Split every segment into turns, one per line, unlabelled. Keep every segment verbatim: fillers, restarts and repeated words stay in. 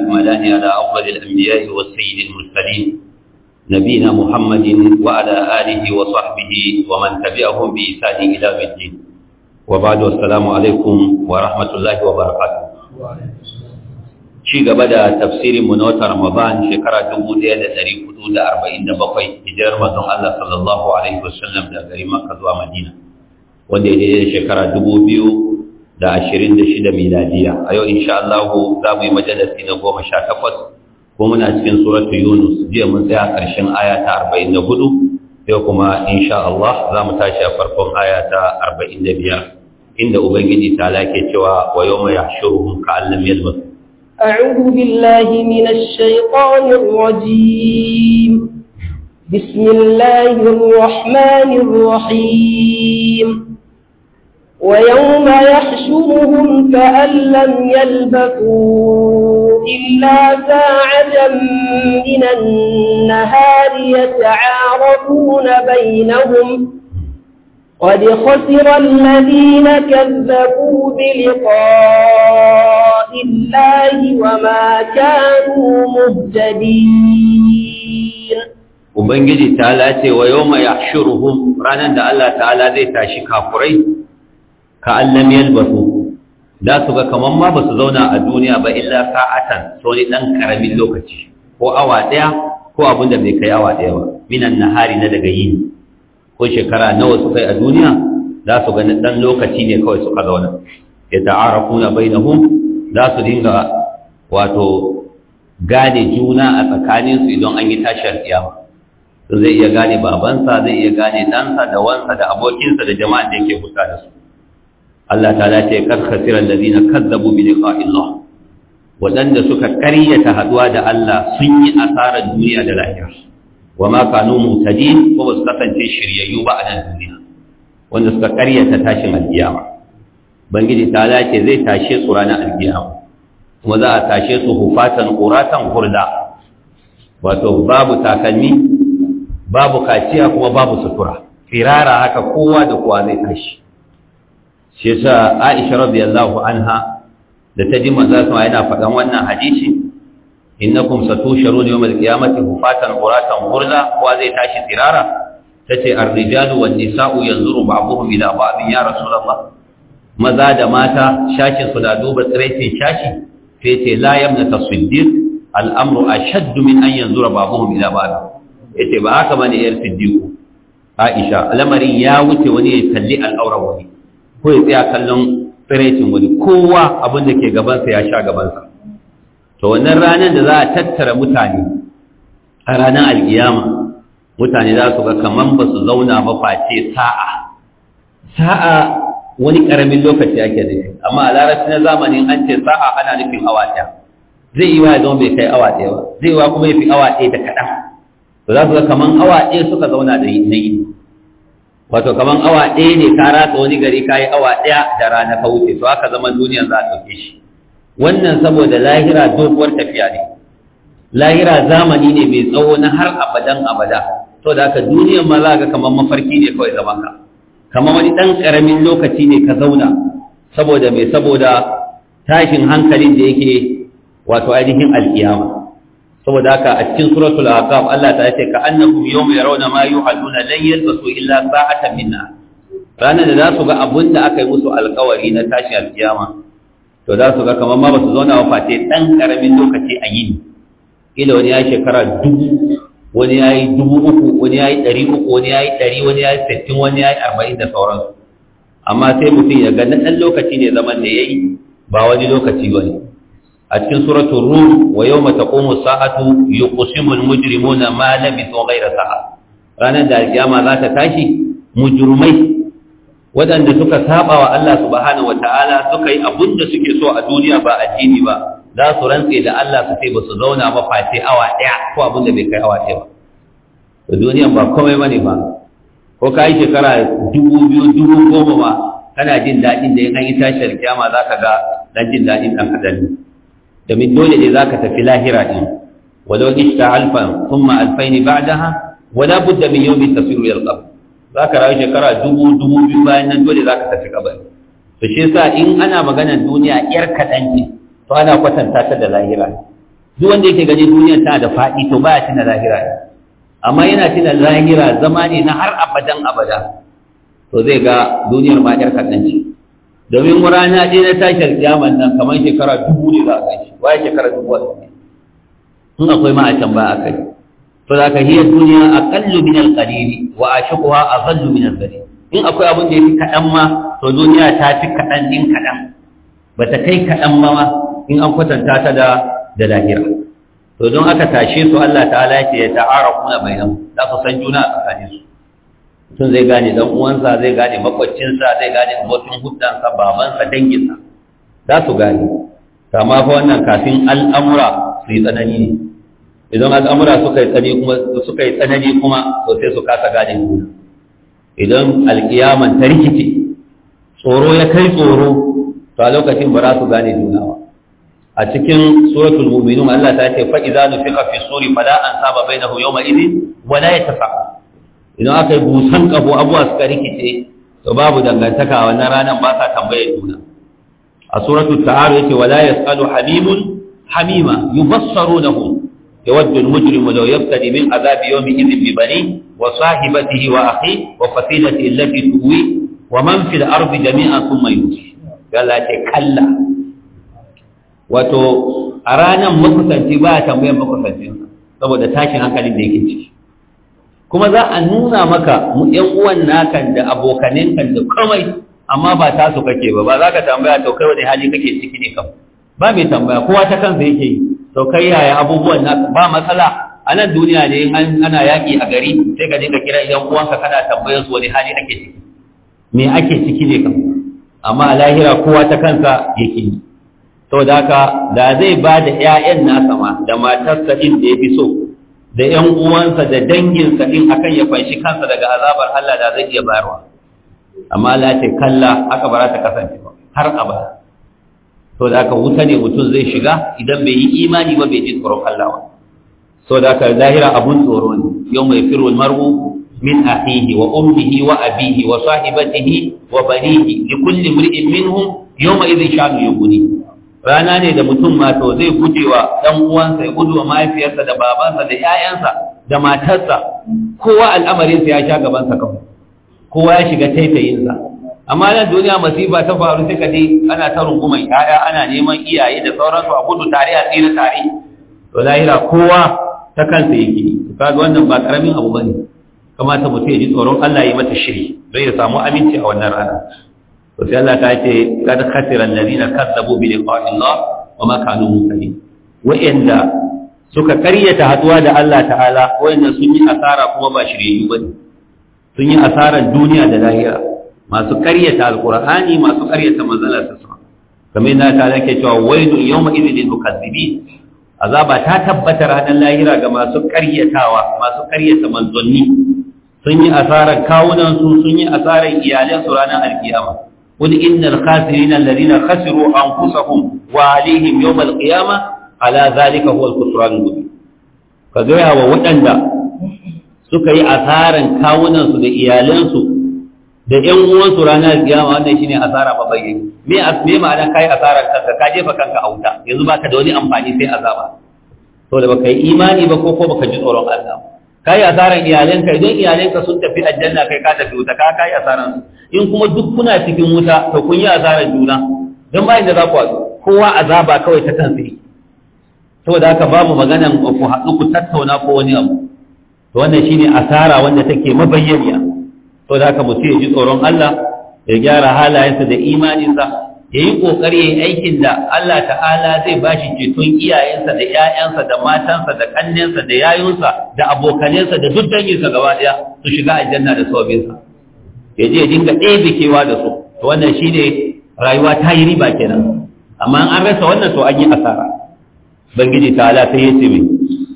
الأكملان على أفضل الأنبياء والسيد المرسلين نبينا محمد وعلى آله وصحبه ومن تبعهم بإحسان إلى يوم الدين وبعد السلام عليكم ورحمة الله وبركاته ci gaba da tafsirin mu na watan Ramadan shekara dubu ɗaya da ɗari hudu da arba'in da bakwai hijirar manzon Allah sallallahu alaihi wasallam daga garin Makka zuwa Madina wanda ya daidai da shekara dubu biyu da ashirin da shida miladiya a yau insha Allah za mu yi majalisi na goma sha takwas ko muna cikin suratu Yunus jiya mun tsaya ƙarshen aya ta arba'in da hudu yau kuma insha Allah za mu tashi a farkon aya ta arba'in da biyar inda ubangiji ta lake cewa wa yawma yahshuruhum ka'an lam yalbasu
أعوذ بالله من الشيطان الرجيم بسم الله الرحمن الرحيم ويوم يحشرهم كأن لم يلبثوا إلا ساعة من النهار يتعارفون بينهم قد خسر الذين كذبوا بلقاء الله وما كانوا مهتدين
Ubangiji ta'ala ce wa yawma yahshuruhum ranan da Allah ta'ala zai tashi kafurai ka allam yalbasu da su ga kaman ma basu zauna a duniya ba illa sa'atan so ni dan karamin lokaci ko awa daya ko abin da bai kai awa daya ba minan nahari na daga yini ko shekara nawa suka yi a duniya za su ga dan lokaci ne kawai suka zauna ya ta'arafuna bainahum za su dinga wato gane juna a tsakaninsu idan an yi tashar kiyama zai iya gane babansa zai iya gane ɗansa da wansa da abokinsa da jama'a da yake kusa da su Allah ta'ala ce kad khasira allazina kazzabu bi liqa'illah wadanda suka karyata haduwa da Allah sun yi asarar duniya da lahira wama kanu mutadin ko ba su kasance shiryayyu ba a nan duniya wanda suka karyata tashin alkiyama bangiji ta'ala ce zai tashe su ranar alkiyama kuma za a tashe su hufatan quratan hurda wato babu takalmi babu kaciya kuma babu sutura firara haka kowa da kowa zai tashi shi yasa Aisha radiyallahu anha da ta ji manzo sama yana faɗan wannan hadisi innakum satusharuna yawmal qiyamati hufatan quratan hurla kowa zai tashi firara tace ar-rijalu wan nisa'u yanzuru ba'dhum ila ba'd ya rasulullah maza da mata shakin su da duba tsiraitin shashi sai ce la yamna tasiddiq al-amru ashaddu min an yanzura ba'dhum ila ba'd yace ba haka bane yar siddiqu Aisha lamarin ya wuce wani ya kalli al'aura wani ko ya tsaya kallon tsiraitin wani kowa abin da ke gabansa ya sha gabansa to wannan ranar da za a tattara mutane a ranar alkiyama mutane za su ga kaman ba su zauna ba face sa'a sa'a wani karamin lokaci ake nufi amma a larabci na zamanin an ce sa'a ana nufin awa ɗaya zai yi wa ya zama bai kai awa ɗaya ba zai yi wa kuma ya fi awa ɗaya da kaɗan to za su ga kaman awa ɗaya suka zauna da na yi wato kaman awa ɗaya ne ka ratsa wani gari ka yi awa ɗaya da rana ka wuce to haka zaman duniyan za a ɗauke shi wannan saboda lahira doguwar tafiya ne lahira zamani ne mai tsawo na har abadan abada to da haka duniyan ma za ga kaman mafarki ne kawai zaman ka kamar wani ɗan ƙaramin lokaci ne ka zauna saboda mai saboda tashin hankalin da yake wato ainihin alkiyama saboda haka a cikin suratul aqaf Allah ta ce ka annahum yawma yarawna ma yuhalluna lan yalbasu illa sa'atan minna ranar da za su ga abun da aka yi musu alkawari na tashi alkiyama to za su ga kamar ma ba su zauna ba face dan karamin lokaci a yini ila wani ya shekara dubu wani ya yi dubu uku wani ya yi ɗari uku wani ya yi ɗari wani ya yi sittin wani ya yi arba'in da sauransu amma sai mutum ya ga na ɗan lokaci ne zaman da ya yi ba wani lokaci ba ne a cikin suratul rum wa yawma taqumu sa'atu yuqsimu al-mujrimuna ma labithu ghayra sa'a ranar da alkiyama za ta tashi mujrimai wadanda suka saba wa Allah subhanahu wataala suka yi abunda suke so a duniya ba addini ba za su rantse da Allah su sai ba su zauna ba face awa daya ko abunda bai kai awa daya ba to duniyan ba komai bane ba ko kai shekara dubu biyu dubu goma ba kana jin dadin da in an yi tashi alkiyama zaka ga dan jin dadin dan adalci domin dole ne za ka tafi lahira ɗin walau ishta alfan kuma alfaini ba'daha wala budda min yawmin tasiru ila al-qabr za ka rayu shekara dubu dubu biyu bayan nan dole za ka tafi kabari to shi yasa in ana maganar duniya yar kaɗan ce to ana kwatanta ta da lahira duk wanda yake gani duniyar tana da faɗi to baya tuna lahira ne, amma yana tuna lahira zama ne na har abadan abada, to zai ga duniyar ma ƴar kaɗan ce. Domin rana ɗaya na tashar kiyaman nan kamar shekara dubu ne za a kai shi, waye shekara dubu a ne in akwai ma a can ba a kai. To za ka hiyar duniya aqallu min al-qalili wa ashiquha adallu min al-qalil. In akwai abin da yake kaɗan ma to duniya ta fi kaɗan din kaɗan, bata kai kaɗan ba ma in an kwatanta ta da da lahira. To don aka tashe su Allah ta'ala ya ce ya ta'arafuna bainahum, za su san juna a tsakanin su. Mutum zai gane dan uwansa, zai gane makwabcinsa, zai gane abokin huddansa, babansa, danginsa, za su gane. Kama fa wannan kafin al'amura su yi tsanani ne. Idan al'amura suka yi tsanani kuma suka yi tsanani kuma to sai su kasa gane juna. Idan alkiyaman ta rikice, tsoro ya kai tsoro, to a lokacin ba za su gane juna ba. A cikin suratul mu'minun Allah ta ce fa idza nufiqa fi suri fala ansaba bainahu yawma idhin wa la yatafa. Idan aka yi busan kafo abuwa suka rikice to babu dangantaka a wannan ranar, ba sa tambaye juna. A suratul ta'aruf yake wala yasalu hamimun hamima yubassarunahum yawaddu al-mujrimu law yaftadi min adhabi yawmi idhin bi bani wa sahibatihi wa akhi wa fasilatihi allati tuwi wa man fil ardi jami'an thumma yuti. Allah ce kalla, wato a ranar makusanci ba ya tambayar makusancinsa saboda tashin hankalin da yake ciki, kuma za a nuna maka mu ƴan uwan nakan da abokanin kan da komai, amma ba ta su kake ba, ba za ka tambaya to kai wani hali kake ciki ne kam, ba mai tambaya, kowa ta kansa yake yi. To kai yaya abubuwan naka, ba matsala a nan duniya ne ana yaƙi a gari sai ka dinga kira ƴan uwanka kana tambayar su wani hali ake ciki, me ake ciki ne kam, amma a lahira kowa ta kansa yake yi. To da haka da zai ba da ƴaƴan nasa ma da matarsa din da ya fi so da ƴan uwansa da danginsa din akan ya fanshi kansa daga azabar Allah da zai iya bayarwa, amma Allah ce kalla, haka ba za ta kasance ba har abada. To da haka wuta ne mutum zai shiga idan bai yi imani ba, bai ji tsoron Allah ba. So da haka lahira abun tsoro ne, yau mai firul mar'u min akhihi wa ummihi wa abihi wa sahibatihi wa banihi li kulli imri'in minhum yawma idhin sha'nu yughni. Rana ne da mutum ma to zai gujewa dan uwansa, ya gujewa mahaifiyarsa da babansa da ƴaƴansa da matarsa, kowa al'amarin sa ya sha gaban sa kawai, kowa ya shiga taitayinsa. Amma nan duniya masifa ta faru sai ka ji ana ta runguman ƴaƴa, ana neman iyaye da sauransu a gudu tare a tsira tare. To lahira kowa ta kansa yake, kaga wannan ba karamin abu bane. Kamata mutum ya ji tsoron Allah ya mata shiri don ya samu aminci a wannan rana. To sai Allah ta ce kad khasira alladhina kazzabu bi liqa'i Allah wa ma kanu muhtadin. Wa'inda suka karyata haduwa da Allah ta'ala, wa'inda sun yi asara kuma ba shiryayyu bane. Sun yi asaran duniya da lahira. Masu karyata alqur'ani, masu karyata manzalar sa. Kamar yadda ta ke cewa wailun yawma idhil lil mukazzibin. Azaba ta tabbata ranar lahira ga masu karyatawa, masu karyata manzanni. Sun yi asarar kawunansu, sun yi asarar iyalansu ranar alkiyama. قل إن الخاسرين الذين خسروا أنفسهم وعليهم يوم القيامة على ذلك هو الخسران المبين. كذا ووطندا suka yi asaran kawunansu da iyalansu da ƴan uwansu ranar kiyama, wannan shine asara babaye. Me me ma'ana kai asaran kanka, ka jefa kanka a wuta, yanzu baka da wani amfani sai azaba. To da baka yi imani ba ko ko baka ji tsoron Allah. Kai asaran iyalanka, idan iyalanka sun tafi aljanna kai ka tafi wuta, ka kai asaran su. In kuma duk kuna cikin wuta to kun yi asarar juna, don bayan da za ku haɗu kowa azaba kawai ta kansa yi. Saboda haka babu maganan ku haɗu ku tattauna ko wani abu, to wannan shine asara wanda take mabayyaniya. Saboda haka mutum ya ji tsoron Allah, ya gyara halayensa da imaninsa, ya yi ƙoƙari ya yi aikin da Allah ta'ala zai ba shi ceton iyayensa da ‘ya'yansa da matansa da ƙannensa da yayunsa da abokanensa da duk danginsa gaba ɗaya su shiga aljanna da sababinsa. Ya je ya dinga ɗebe kewa da su, to wannan shi ne rayuwa ta yi riba kenan. Amma an rasa wannan to an yi asara. Bangiji ta ala sai ya ce mai.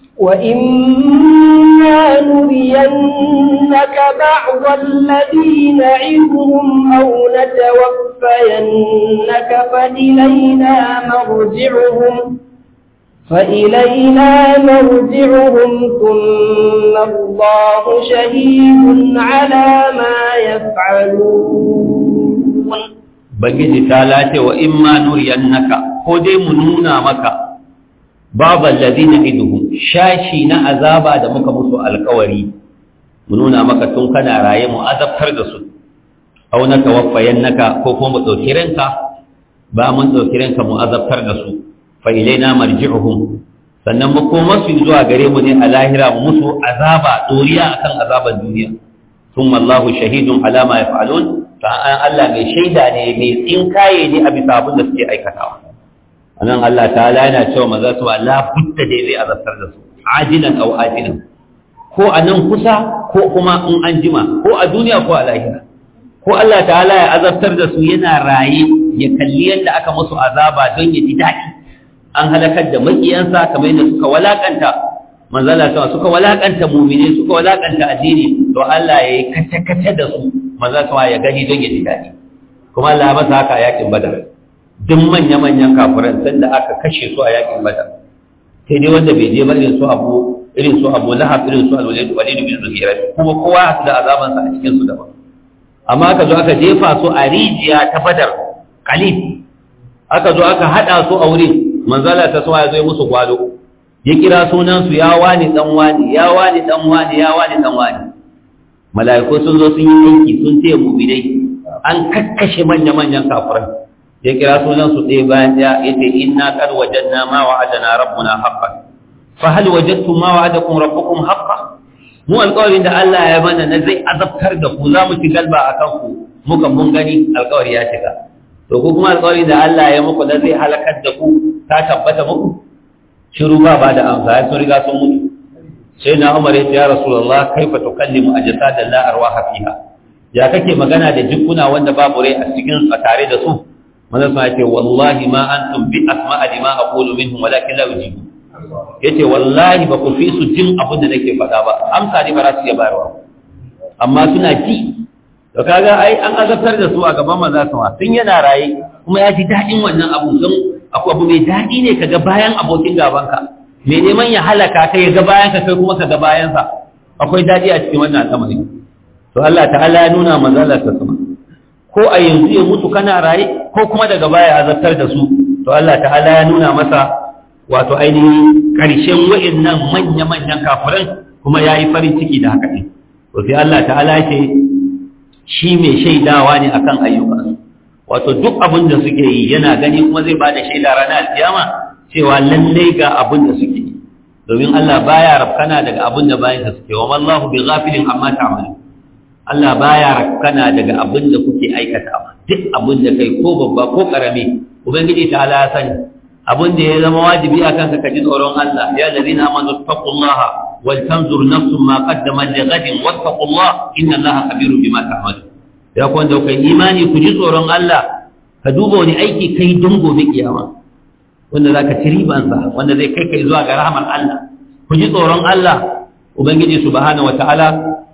وَإِمَّا نُرِيَنَّكَ بَعْضَ الَّذِي نَعِدُهُمْ أَوْ نَتَوَفَّيَنَّكَ فَإِلَيْنَا مَرْجِعُهُمْ فَإِلَيْنَا مَرْجِعُهُمْ ثُمَّ اللَّهُ شَهِيدٌ عَلَى مَا يَفْعَلُونَ.
Bangiji ta lace wa imma nuriyannaka, ko dai mu nuna maka babu allazina iduhum shashi na azaba da muka musu alƙawari mu nuna maka tun kana raye mu azabtar da su aw na tawaffayannaka ko kuma mu dauki ranka ba mun dauki ranka mu azabtar da su fa ilaina marji'uhum sannan mu koma su zuwa gare mu ne a lahira mu musu azaba doriya akan azaban duniya thumma Allahu shahidun ala ma yaf'alun fa Allah mai shaida ne mai tsinkaye ne a bisa abin da suke aikatawa anan Allah ta'ala yana cewa maza su la budda da zai azabtar da su ajilan aw ajilan ko anan kusa ko kuma in an jima ko a duniya ko a lahira ko Allah ta'ala ya azabtar da su yana raye ya kalli yadda aka musu azaba don ya ji daɗi an halakar da makiyansa kamar yadda suka walakanta manzala sama suka walakanta mu'mine suka walakanta addini to Allah ya yi kace-kace da su manzala sama ya gani don ya ji daɗi kuma Allah ya masa haka a yakin badar duk manya-manyan kafiran sanda aka kashe su a yakin badar sai dai wanda bai je ba irin su abu irin su abu lahab irin su alwalid walid bin zuhair kuma kowa da azabansa a cikin su daban amma aka zo aka jefa su a rijiya ta badar qalib aka zo aka hada su a wurin manzala ta so ya zo musu gwalo ya kira sunan su ya wani dan wani ya wani dan wani ya wani dan wani malaiku sun zo sun yi aiki sun taya mu'minai an kakkashe manya-manyan kafirai ya kira sunan su ɗaya bayan ɗaya ya ce inna qad wajadna ma wa'adana rabbuna haqqan fa hal wajadtum ma wa'adakum rabbukum haqqan mu alƙawarin da Allah ya mana na zai azabtar da ku za mu ci galba akan ku muka mun gani alƙawari ya shiga to ku kuma alƙawarin da Allah ya muku da zai halakar da ku ta tabbata muku shiru ba ba da amsa sun riga sun mutu sai na Umar ya ce ya Rasulullah kaifa tukallimu ajsadan la arwaha fiha ya kake magana da jikuna wanda babu rai a cikin a tare da su manzo sai ce wallahi ma antum bi asma'a lima aqulu minhum walakin la ujibu yace wallahi ba ku fi su jin abin da nake faɗa ba amsa ne ba za su iya bayarwa amma suna ji to kaga ai an azabtar da su a gaban manzo sama tun yana raye kuma ya ji dadin wannan abu don akwai abu mai dadi ne kaga bayan abokin gabanka mai neman ya halaka kai ga bayan ka kai kuma kaga bayan sa akwai dadi a cikin wannan al'amari to Allah ta'ala ya nuna manzo Allah ta sama ko a yanzu ya mutu kana raye ko kuma daga baya azabtar da su to Allah ta'ala ya nuna masa wato ainihin ƙarshen wa'annan manya-manyan kafiran kuma ya yi farin ciki da haka ne to sai Allah ta'ala ce shi mai shaidawa ne akan ayyukansu wato duk abin da suke yi yana gani kuma zai ba da shaida ranar alkiyama cewa lallai ga abin da suke yi domin Allah baya rafkana daga abin da bayan da suke wa mallahu bi ghafilin amma ta'malu Allah baya rafkana daga abin da kuke aikatawa duk abin da kai ko babba ko karami ubangiji ta'ala ya sani abin da ya zama wajibi akan ka kaji tsoron Allah ya ladina amanu taqullaha wal tanzur nafsun ma qaddamat li ghadin wattaqullaha inna Allaha khabirun bima ta'malun ya ku wanda kai imani ku ji tsoron Allah ka duba wani aiki kai don gobe kiyama wanda zaka ci riban sa wanda zai kai kai zuwa ga rahmar Allah ku ji tsoron Allah ubangiji subhanahu wataala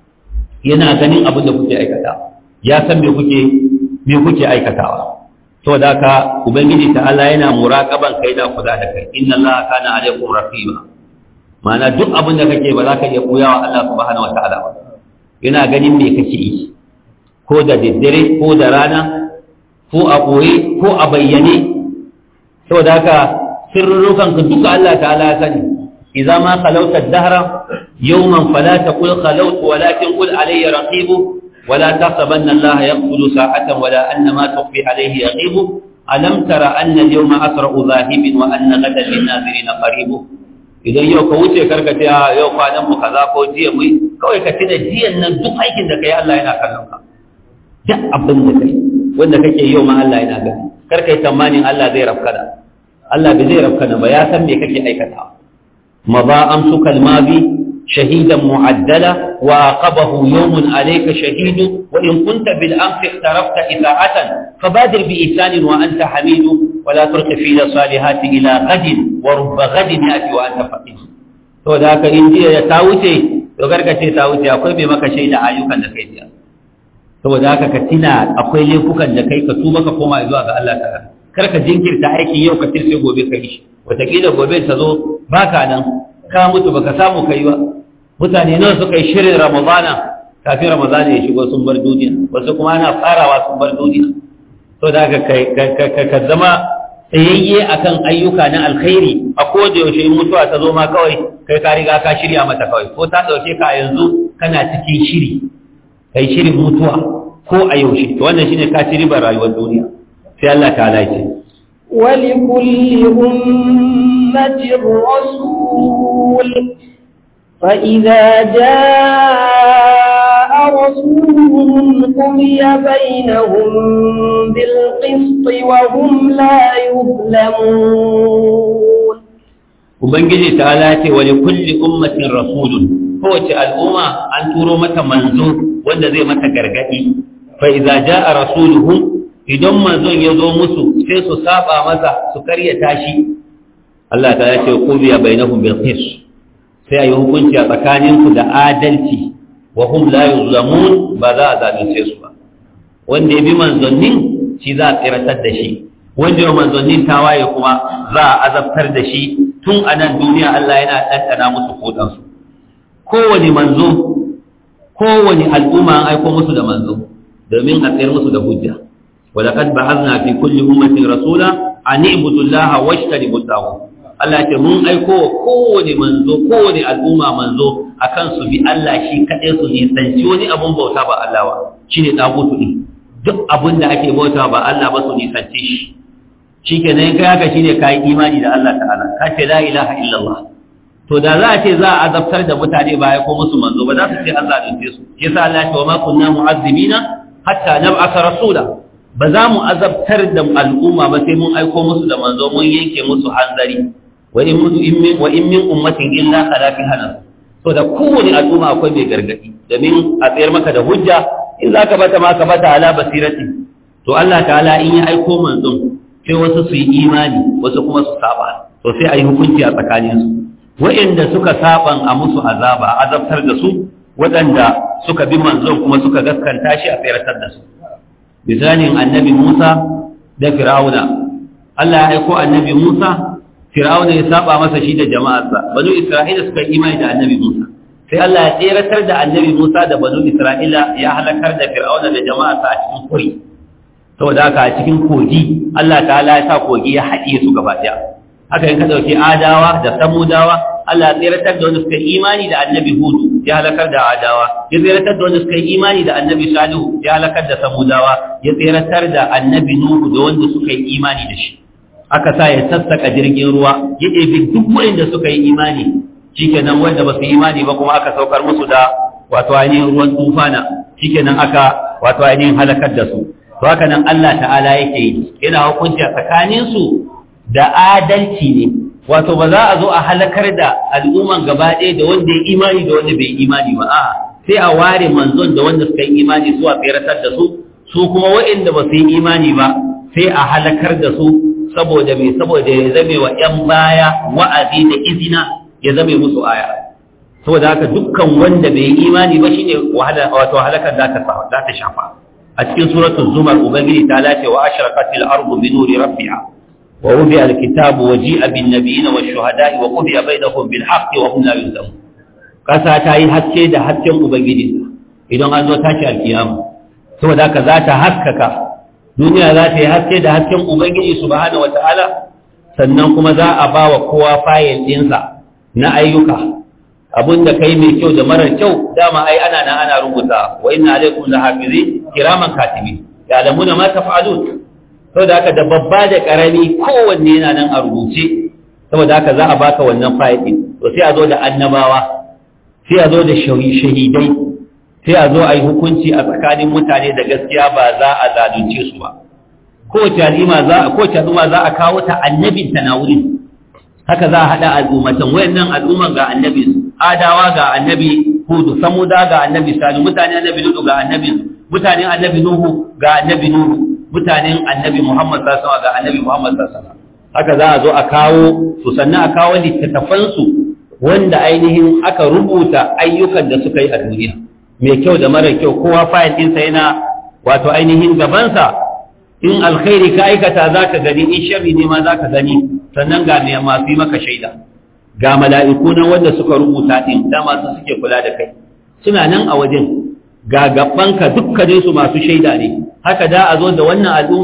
yana ganin abin da kuke aikata ya san me kuke me kuke aikatawa saboda haka ubangiji ta'ala yana muraqaban kai da kula da kai inna Allaha kana alaikum raqiba ma'ana duk abin da kake ba za ka iya koyawa Allah subhanahu wataala ba yana ganin me kake yi ko da daddare ko da rana ko a boye ko a bayyane saboda haka sirrukan ka duka Allah ta'ala ya sani idza ma khalawta ad-dahra yawman fala taqul khalawtu walakin qul alayya raqibu ولا تحسبن الله يقبل ساعة ولا أن ما تخفي عليه يغيب ألم تر أن اليوم أسرع ذاهب وأن غدا للناظرين قريب idan yau ka wuce karkace a yau kwanan mu kaza ko jiya mu kawai ka tuna jiyan nan duk aikin da kai Allah yana kallon ka duk abin da kai wanda kake yau ma Allah yana gani kar kai tamanin Allah zai rafkana Allah bai zai rafkana ba ya san me kake aikata ma ba amsuka almabi شهيدا معدلا وعاقبه يوم عليك شهيد وإن كنت بالأمس اقتربت إذاعة فبادر بإحسان وأنت حميد ولا تلق في الصالحات إلى غد ورب غد يأتي وأنت فقير to da ka indiya ya ta wuce to gargace ta wuce akwai bai maka shaida ayyukan da kai biya saboda haka ka tina akwai laifukan da kai ka tuba ka koma zuwa ga Allah ta'ala kar ka jinkirta aikin yau ka tirse gobe ka yi wataƙila gobe ta zo baka nan ka mutu baka samu kai ba mutane nawa suka yi shirin ramadana kafin ramadana ya shigo sun bar duniya wasu kuma ana farawa sun bar duniya to da ka ka zama tsayayye akan ayyuka na alkhairi a koda yaushe in mutuwa ta zo ma kawai kai ka riga ka shirya mata kawai ko ta dauke ka yanzu kana cikin shiri kai shirin mutuwa ko a yaushe to wannan shine ka ci ribar rayuwar duniya sai Allah ta'ala ya ce
ولكل أمة رسول فإذا جاء رسولهم قضي بينهم بالقسط وهم لا يظلمون.
Ubangiji ta'ala ce wa likulli ummatin rasulun, kowace al'umma an turo mata manzo wanda zai mata gargadi. Fa idza jaa rasuluhum, idan manzon ya zo musu sai su saba masa su karyata shi. Allah ta'ala ce qubiya bainahum bil qist, sai ayi hukunci a tsakaninsu da adalci wa hum la yuzlamun, ba za a zalunce su ba. Wanda ya bi manzannin shi za a tsiratar da shi, wanda ya manzannin tawaye kuma za a azabtar da shi. Tun a nan duniya Allah yana ɗanɗana musu kodansu. Kowane manzo, kowane al'umma an aiko musu da manzo domin a tsayar musu da hujja. ولقد بعثنا في كل أمة رسولا أن اعبدوا الله واجتنبوا الطاغوت. Allah ce mun aiko wa kowane manzo kowane al'umma manzo akan su bi Allah shi kaɗai su nisanci wani abun bauta ba Allah ba, shine tagutu ne. Duk abin da ake bauta ba Allah ba su nisanci shi. Shikenan kai haka shine kai imani da Allah ta'ala, ka ce la ilaha illallah. To da za a ce za a azabtar da mutane ba ya ko musu manzo ba za su ce Allah zalunce su. Yasa Allah ya ce wa ma kunna mu'azzibina hatta nab'atha rasula. Ba za mu azabtar da al'umma ba sai mun aiko musu da manzo mun yanke musu hanzari. Wa in min ummatin illa khala fi hanas. So da kowane al'umma akwai mai gargadi domin a tsayar maka da hujja in zaka bata ma ka bata ala basirati. To Allah ta'ala in ya aiko manzon sai wasu su yi imani wasu kuma su saba. To sai ayi hukunci a tsakanin su. Waɗanda suka saban a musu azaba azabtar da su, waɗanda suka bi manzon kuma suka gaskanta shi a tsayar da su. Misalin annabi Musa da Fir'auna. Allah ya aiko annabi Musa, Fir'auna ya saba masa shi da jama'arsa. Banu Isra'ila suka yi imani da annabi Musa. Sai Allah ya tseratar da annabi Musa da banu Isra'ila ya halakar da Fir'auna da jama'arsa a cikin kuri. Saboda haka a cikin kogi, Allah ta'ala ya sa kogi ya haɗiye su gaba ɗaya. Haka in ka ɗauki Adawa da Samudawa, Allah ya tseratar da wani suka yi imani da annabi Hudu ya halakar da Adawa, ya tseratar da wani suka yi imani da annabi Salihu ya halakar da Samudawa, ya tseratar da annabi Nuhu da wanda suka yi imani da shi. Aka sa ya sassaka jirgin ruwa, ya ɗebi duk wanda suka yi imani, shikenan wanda ba su yi imani ba kuma aka saukar musu da wato ainihin ruwan tufana, shikenan aka wato ainihin halakar da su. To haka nan Allah ta'ala yake yi, yana hukunci a tsakaninsu da adalci ne. Wato ba za a zo a halakar da al'umman gaba ɗaya da wanda ya imani da wanda bai imani ba, a'a sai a ware manzon da wanda suka yi imani su a tseratar da su, su kuma waɗanda ba su yi imani ba sai a halakar da su saboda mai saboda ya zame wa ‘yan baya wa'azi da izina ya zame musu aya. Saboda haka dukkan wanda bai yi imani ba shine wato halakar za ta shafa. A cikin suratul Zumar Ubangiji ta lace wa ashraqatil ardu bi nuri rabbiha ووضع الكتاب وجيء بالنبيين والشهداء وقضي بينهم بالحق وهم لا يظلمون. kasa ta yi haske da hasken ubangiji idan an zo tashi alkiyama saboda haka za ta haskaka duniya, za ta yi haske da hasken ubangiji subhanahu wataala, sannan kuma za a ba wa kowa fayil ɗinsa na ayyuka, abinda kai mai kyau da marar kyau dama ai ana nan ana rubuta wa inna alaikum lahafizin kiraman katibin ya'lamuna ma taf'alun. saboda haka da babba da karami kowanne yana nan a rubuce, saboda haka za a baka wannan fayil din. To sai a zo da annabawa, sai a zo da shahidai, sai a zo a yi hukunci a tsakanin mutane da gaskiya ba za a zalunce su ba. Kowace al'umma za a kowace al'umma za a kawo ta annabin ta na wurin. Haka za a hada al'ummatan, wayannan al'umman ga annabi Adawa ga annabi Hudu, Samuda ga annabi Salihu, mutane annabi Lutu ga annabi mutanen annabi Nuhu ga annabi Nuhu, mutanen annabi Muhammad sallallahu alaihi wasallam ga annabi Muhammad sallallahu alaihi wasallam. Haka za a zo a kawo su, sannan a kawo littattafan su wanda ainihin aka rubuta ayyukan da suka yi a duniya, mai kyau da mara kyau, kowa fayil ɗinsa yana wato ainihin gabansa. In alkhairi ka aikata za ka gani, in sharri ne ma za ka gani, sannan ga mai masu yi maka shaida, ga mala'iku nan wanda suka rubuta ɗin da masu suke kula da kai suna nan a wajen, ga gabanka dukkanin su masu shaida ne. Haka da a zo da wannan al'umma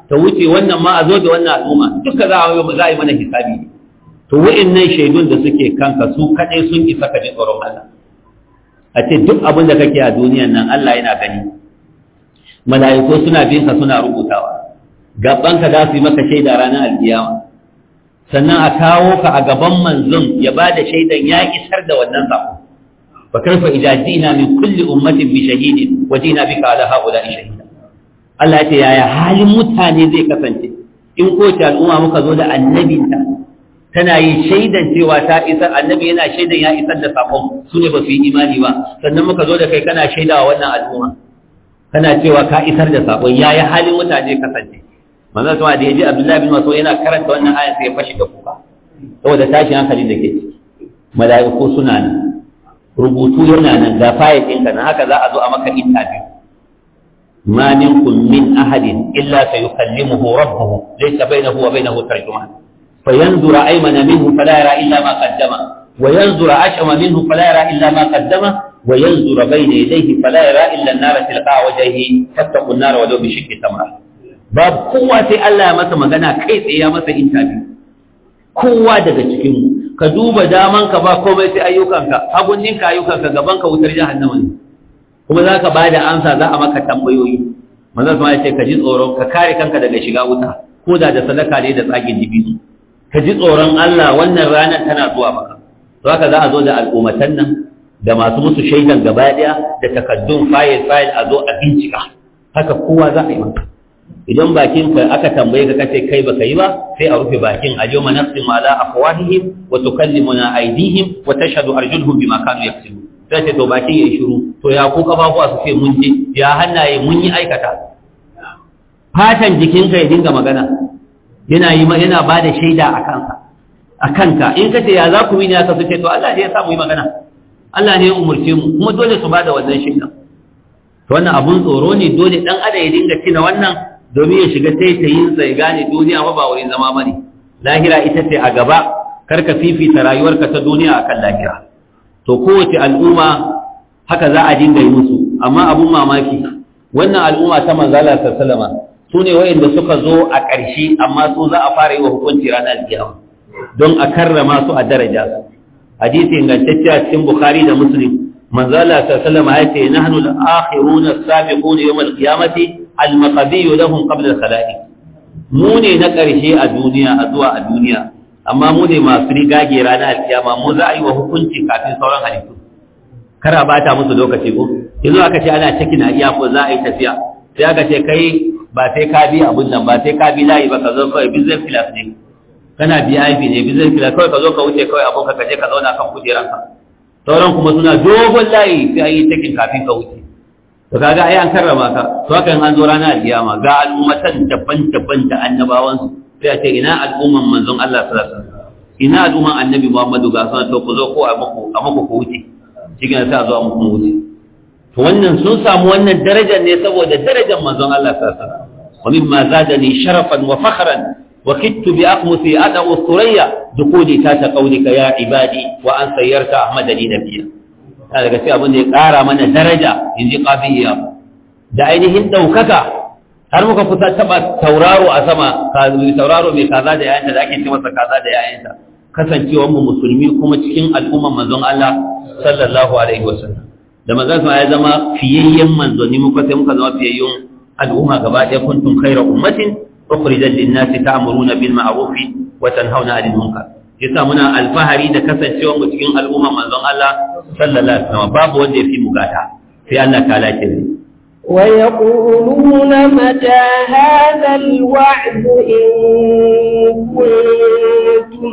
ta wuce wannan ma a zo da wannan al'umma duka za a za a yi mana hisabi to wa'annan shaidun da suke kanka su kadai sun isa ka ji tsoron Allah a ce duk abin da kake a duniyan nan Allah yana gani mala'iku suna bin ka suna rubutawa gabanka za su yi maka shaida ranar alkiyama sannan a kawo ka a gaban manzon ya ba da shaidan ya isar da wannan sako fa kaifa idza ji'na min kulli ummatin bi shahidin wa ji'na bika ala haula'i shahida Allah ya ce yaya halin mutane zai kasance in kowace al'umma muka zo da annabinta tana yi shaidan cewa ta isar annabi yana shaidan ya isar da sakon su ne ba su yi imani ba sannan muka zo da kai kana shaidawa wannan al'umma kana cewa ka isar da sakon yaya halin mutane kasance manzo sama da yaji Abdullahi bin Mas'ud yana karanta wannan aya sai ya fashi da kuka saboda tashin hankalin da ke ciki mala'iku suna nan rubutu yana nan ga fayil ɗinka nan haka za a zo a maka interview ma minkum min ahadin illa sayukallimuhu rabbuhu laysa bainahu wa bainahu tarjuman fayanzura aymana minhu fala yara illa ma qaddama wa yanzura ashama minhu fala yara illa ma qaddama wa yanzura bayna yadayhi fala yara illa an-nara tilqa wajhihi fattaqu an-nara wa law bi shiqqi tamra babu kowa sai Allah ya masa magana kai tsaye ya masa interview kowa daga cikin mu ka duba daman ka ba komai sai ayyukanka hagunnin ka ayyukanka gaban ka wutar jahannama ne kuma zaka bada amsa za a maka tambayoyi manzo kuma ya ce ka ji tsoron ka kare kanka daga shiga wuta ko da da sadaka ne da tsagin dibino ka ji tsoron Allah wannan ranar tana zuwa maka to haka za a zo da al'ummatan nan da masu musu shaidan gaba daya da takaddun fayil fayil a zo a bincika haka kowa za a yi maka idan bakin ka aka tambaye ka kace kai baka yi ba sai a rufe bakin a yawma naqsimu ala afwahihim wa tukallimuna aydihim wa tashhadu arjuluhum bima kanu yaksubun sai ce to bakin yayi shiru to ya ko kafafuwa su ce mun je ya hannaye mun yi aikata fatan jikinka ya dinga magana yana yi yana bada shaida a kanka a kanka in kace ya za ku yi ne aka su ce to Allah ne ya sa mu yi magana Allah ne ya umurce mu kuma dole su bada wannan shaida to wannan abun tsoro ne dole dan adam ya dinga tina wannan domin ya shiga taitayin sa ya gane duniya ba ba wurin zama bane lahira ita ce a gaba karka fifita rayuwarka ta duniya akan lahira to kowace al'umma haka za a dinga yi musu amma abun mamaki wannan al'umma ta manzala sallama su ne wayanda suka zo a ƙarshe amma su za a fara yi wa hukunci ranar alkiyama don a karrama su a daraja su hadisi ingantacce a cikin bukhari da muslim manzala sallama ya ce nahnu al-akhiruna as-sabiquna yawm al-qiyamati al-maqdiyu lahum qabla al-khalaiq mu ne na ƙarshe a duniya a zuwa a duniya amma mu ne masu rigage ranar alkiyama mu za a yi wa hukunci kafin sauran halittu kara ba ta musu lokaci ko yanzu aka ce ana cikin a iya ko za a yi tafiya sai aka ce kai ba sai ka bi abun nan ba sai ka bi layi ba ka zo kawai business class ne kana bi I P ne business class kawai ka zo ka wuce kawai abun ka je ka zauna kan kujeranka sauran kuma suna dogon layi sai an yi cikin kafin ka wuce to kaga ai an karrama ka to haka in an zo ranar alkiyama ga al'ummatan daban-daban da annabawansu sai a ce ina al'umman manzon Allah sallallahu alaihi wasallam ina al'umman annabi Muhammadu ga sunan to ku zo ko a muku a muku ku wuce cikin sai a zo a muku wuce to wannan sun samu wannan darajar ne saboda darajar manzon Allah sallallahu alaihi wasallam wa mimma zadani sharafan wa fakhran wa kittu bi aqmusi ada usuriya dukuli ta ta qaulika ya ibadi wa an sayyarta ahmadani nabiyya daga sai abin da ya kara mana daraja inji qabiya da ainihin daukaka har muka kusa taba tauraro a sama tauraro mai kaza da yayanta da ake ce masa kaza da yayanta kasancewar mu musulmi kuma cikin al'umman manzon Allah sallallahu alaihi wasallam da manzon sa ya zama fiyayyen manzoni muka sai muka zama fiyayyun al'umma gaba ɗaya kuntum khayra ummatin ukhrijat lin-nasi ta'muruna bil ma'ruf wa tanhauna 'anil munkar yasa muna alfahari da kasancewar mu cikin al'umman manzon Allah sallallahu alaihi wasallam babu wanda yafi bukata sai Allah ta lafiya
ويقولون متى هذا الوعد إن كنتم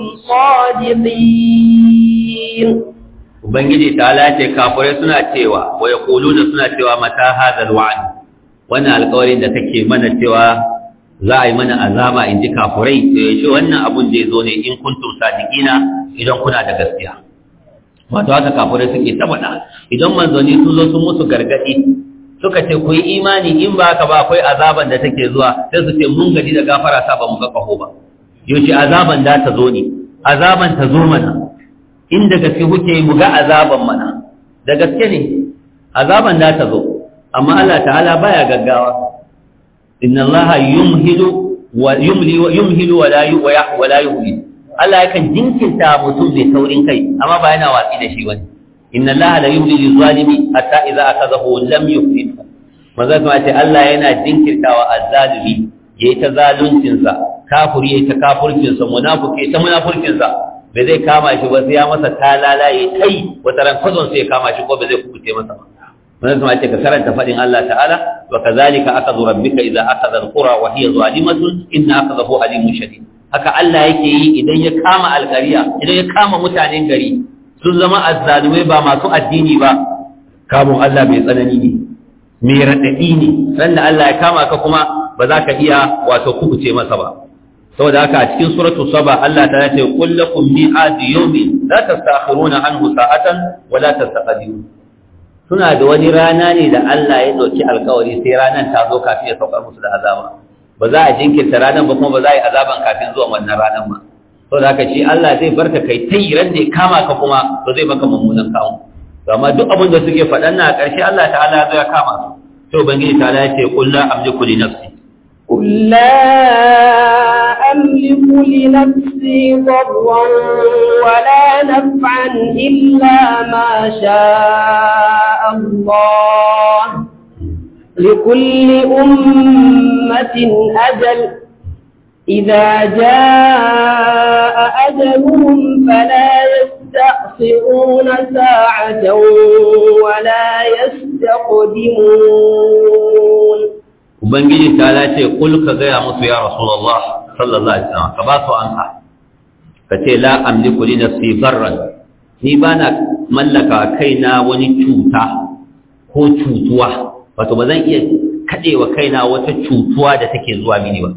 صادقين
Ubangiji ta lace kafirai suna cewa wa yaquluna suna cewa mata hadal wa'd wannan alƙawarin da kake mana cewa za a yi mana azaba in ji kafirai to yace wannan abun zai zo ne in kuntum sadiqina idan kuna da gaskiya wato haka kafirai suke tabbata idan manzoni sun zo sun musu gargadi suka ce ku yi imani in ba haka ba akwai azaban da take zuwa sai su ce mun gaji da gafara sa ba mu ga kaho ba yaushe azaban da ta zo ne azaban ta zo mana inda gaske kuke mu ga azaban mana da gaske ne azaban da ta zo amma Allah ta'ala baya gaggawa inna Allah yumhidu wa yumli wa yumhilu wa la yuhyi wa la yuhyi Allah yakan jinkirta mutum mai taurin kai amma ba yana watsi da shi wani inna Allah la yumli lil zalimi hatta idza akazahu lam yuflithu manzo kuma ce Allah yana jinkirtawa azzalimi yayi ta zaluncin sa kafiri yayi ta kafircin sa munafiki ta munafircin sa bai zai kama shi ba sai ya masa talala yayi kai wata ran kazon sai ya kama shi ko bai zai kubuce masa ba manzo kuma ce ka karanta fadin Allah ta'ala wa kadhalika akadhu rabbika idza akadha alqura wa hiya zalimatun inna akadahu alimun shadid haka Allah yake yi idan ya kama alƙariya idan ya kama mutanen gari sun zama azzalumai ba masu addini ba kamun Allah mai tsanani ne mai raɗaɗi ne sanda Allah ya kama ka kuma ba za ka iya wato kubuce masa ba saboda haka a cikin suratu saba Allah ta ce qul lakum mi'adu yawmin la tastakhiruna anhu sa'atan wa la tastaqdimun suna da wani rana ne da Allah ya dauki alƙawari sai ranar ta zo kafin ya saukar musu da azaba ba za a jinkirta ranar ba kuma ba za a yi azaban kafin zuwa wannan ranar ba to da haka shi Allah zai barka kai tai ran da ya kama ka kuma to zai maka mummunan kawo to amma duk abin da suke faɗan na ƙarshe Allah ta'ala zai kama su to ubangiji ta'ala ya ce qul la amliku li nafsi
qul la amliku li nafsi darran wa la naf'an illa ma sha'a Allah لكل أمة أجل إذا جاء أجلهم فلا يستأخرون ساعة ولا يستقدمون
وبنجي تعالى قل كذا يا مصر يا رسول الله صلى الله عليه وسلم كباسوا عنها فتي لا أملك لنفسي ضرا نيبانا ملكا كينا ونشوتا هو شوتوا wato ba zan iya kadewa kaina wata cutuwa da take zuwa mini ba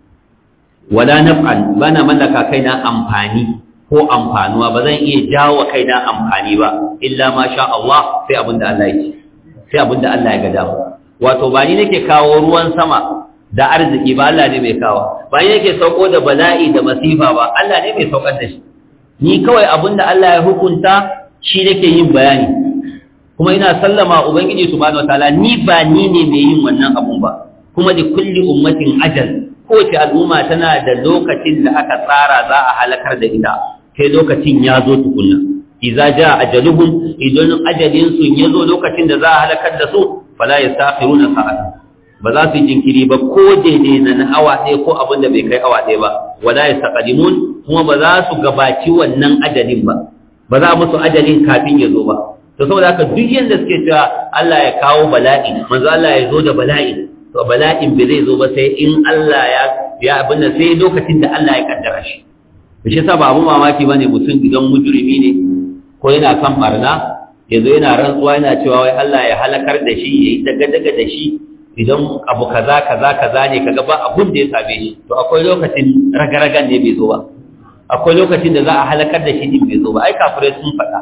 wala naf'an bana mallaka kaina amfani ko amfanuwa ba zan iya jawo kaina amfani ba illa ma sha Allah sai abinda Allah yake sai abinda Allah ya ga dama wato ba ni nake kawo ruwan sama da arziki ba Allah ne mai kawo ba ni nake sauko da bala'i da masifa ba Allah ne mai saukar da shi ni kawai abinda Allah ya hukunta shi nake yin bayani kuma ina sallama ubangiji subhanahu wataala ni ba ni ne mai yin wannan abun ba kuma da kulli ummatin ajal kowace al'umma tana da lokacin da aka tsara za a halakar da ita sai lokacin ya zo tukunna idza jaa ajaluhum idan ajalin su ya zo lokacin da za a halakar da su fala yastakhiruna sa'atan ba za su jinkiri ba ko daidai na awa ɗaya ko abin da bai kai awa ɗaya ba wala yastaqdimun kuma ba za su gabaci wannan ajalin ba ba za musu ajalin kafin ya zo ba to saboda haka duk yanda suke cewa Allah ya kawo bala'i manzo Allah ya zo da bala'i to bala'in bai zai zo ba sai in Allah ya ya abin da sai lokacin da Allah ya kaddara shi shi yasa ba abu mamaki bane mutum idan mujrimi ne ko yana kan barna yazo yana rantsuwa yana cewa wai Allah ya halakar da shi yayi daga daga da shi idan abu kaza kaza kaza ne kaga ba abun da ya same shi to akwai lokacin ragaragan ne bai zo ba akwai lokacin da za a halakar da shi din bai zo ba ai kafirai sun faɗa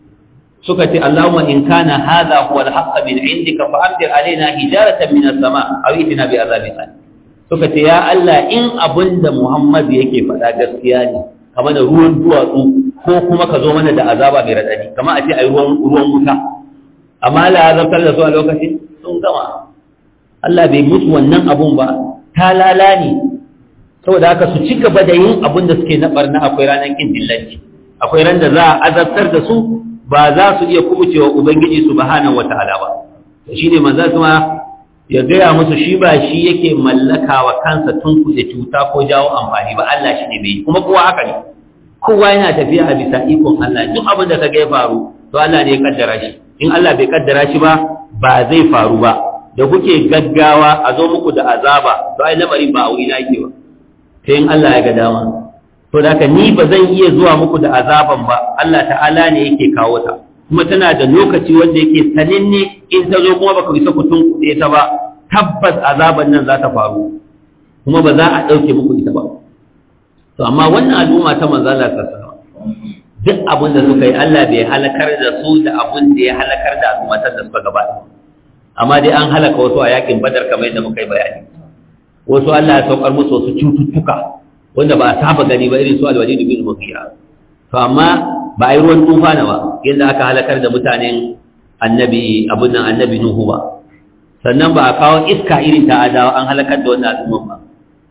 suka ce Allahumma in kana hadha huwa al-haqq min indika fa amtir alaina hijaratan min as-sama' aw itina bi azabin alim suka ce ya Allah in abinda Muhammad yake faɗa gaskiya ne kamar da ruwan duwatsu ko kuma ka zo mana da azaba mai radadi kamar a ce ai ruwan ruwan wuta amma la azabtar da su a lokacin sun gama Allah bai musu wannan abun ba ta lalani saboda haka su ci gaba da yin abin da suke na barna akwai ranar kin dillanci akwai ran da za a azabtar da su ba za su iya kubucewa ubangiji subhanahu wataala ba shine manzo kuma ya gaya musu shi ba shi yake mallakawa kansa tun kuɗe cuta ko jawo amfani ba Allah shi ne bai kuma kowa haka ne kowa yana tafiya a bisa ikon Allah duk abin da kaga ya faru to Allah ne ya kaddara shi in Allah bai kaddara shi ba ba zai faru ba da kuke gaggawa a zo muku da azaba to ai lamarin ba a wuri na yake ba sai in Allah ya ga dama to da haka ni ba zan iya zuwa muku da azaban ba Allah ta'ala ne yake kawo ta kuma tana da lokaci wanda yake sananne in ta zo kuma baka isa ku tunkuɗe ta ba tabbas azaban nan za ta faru kuma ba za a ɗauke muku ita ba to amma wannan al'umma ta manzo Allah sallallahu alaihi wasallam duk abin da suka yi Allah bai halakar da su da abin da ya halakar da al'ummatan da suka gabata amma dai an halaka wasu a yakin Badar kamar yadda muka yi bayani wasu Allah ya saukar musu wasu cututtuka wanda ba a saba gani ba irin su al-Walid bin Mughira to amma ba a yi ruwan tufana ba yadda aka halakar da mutanen annabi abun nan annabi Nuhu ba sannan ba a kawo iska irin ta adawa an halakar da wannan al'umma ba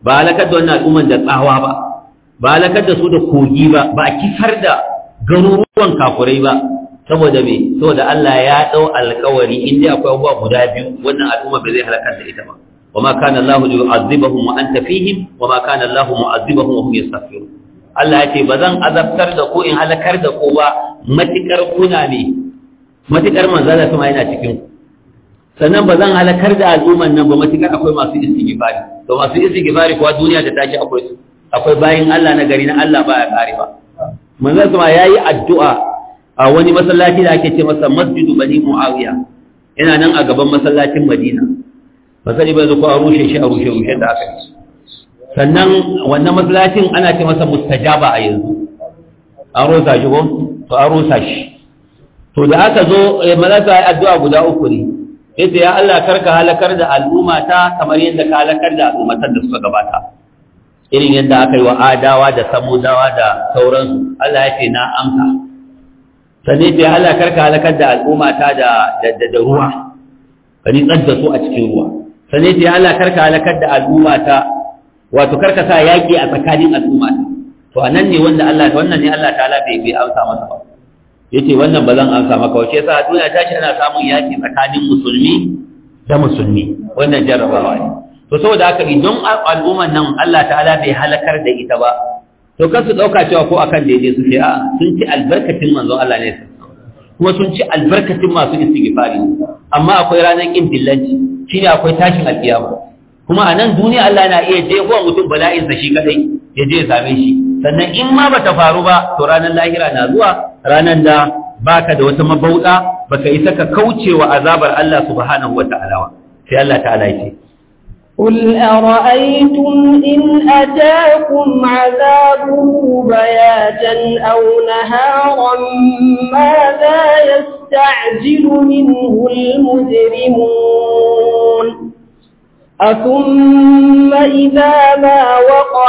ba halakar da wannan al'umman da tsawa ba ba halakar da su da kogi ba ba a kifar da garuruwan kafurai ba saboda me saboda Allah ya dau alƙawari in dai akwai abubuwa guda biyu wannan al'umma ba zai halakar da ita ba wama kana Allah yu'adhibuhum wa anta fihim wama kana Allah mu'adhibuhum wa hum yastaghfirun Allah ya ce bazan azabtar da ko in halakar da ko ba matikar kuna ne matikar manzala kuma yana cikin ku sannan bazan halakar da al'umman nan ba matikar akwai masu istighfari to masu istighfari kuwa duniya da tashi akwai su akwai bayin Allah na gari na Allah baya karewa manzala kuma yayi addu'a a wani masallaci da ake ce masa masjidu bani muawiya yana nan a gaban masallacin madina masali bai zo ko a rushe shi a rushe rushe da aka yi sannan wannan masallacin ana ce masa mustajaba a yanzu an rosa shi ko to an rosa shi to da aka zo malaka ya addu'a guda uku ne yace ya Allah karka halakar da al'umma ta kamar yadda ka halakar da al'ummatan da suka gabata irin yadda aka yi wa adawa da samudawa da sauransu Allah ya ce na amsa sannan ce Allah karka halakar da al'umma ta da da ruwa ka nitsar da su a cikin ruwa sannan ce Allah karka halakar da al'umma ta wato karka sa yaki a tsakanin al'umma ta to anan ne wanda Allah wannan ne Allah ta'ala bai bai amsa masa ba yace wannan ba zan amsa maka wace yasa duniya ta shi ana samun yaki tsakanin musulmi da musulmi wannan jarrabawa ne to saboda haka idan al'umman nan Allah ta'ala bai halakar da ita ba to kasu dauka cewa ko akan daidai su ce a sun ci albarkatin manzon Allah ne kuma sun ci albarkatin masu istighfari amma akwai ranar kin dillanci shine akwai tashin alkiyama kuma a nan duniya Allah na iya jefa mutum bala'in sa shi kadai ya je ya same shi sannan in ma bata faru ba to ranar lahira na zuwa ranar da baka da wata mabauda baka isa ka kaucewa azabar Allah subhanahu wataala sai Allah ta'ala yake
قل أرأيتم إن أتاكم عذابه بياتا أو نهارا ماذا يستعجل منه المجرمون أثم إذا ما وقع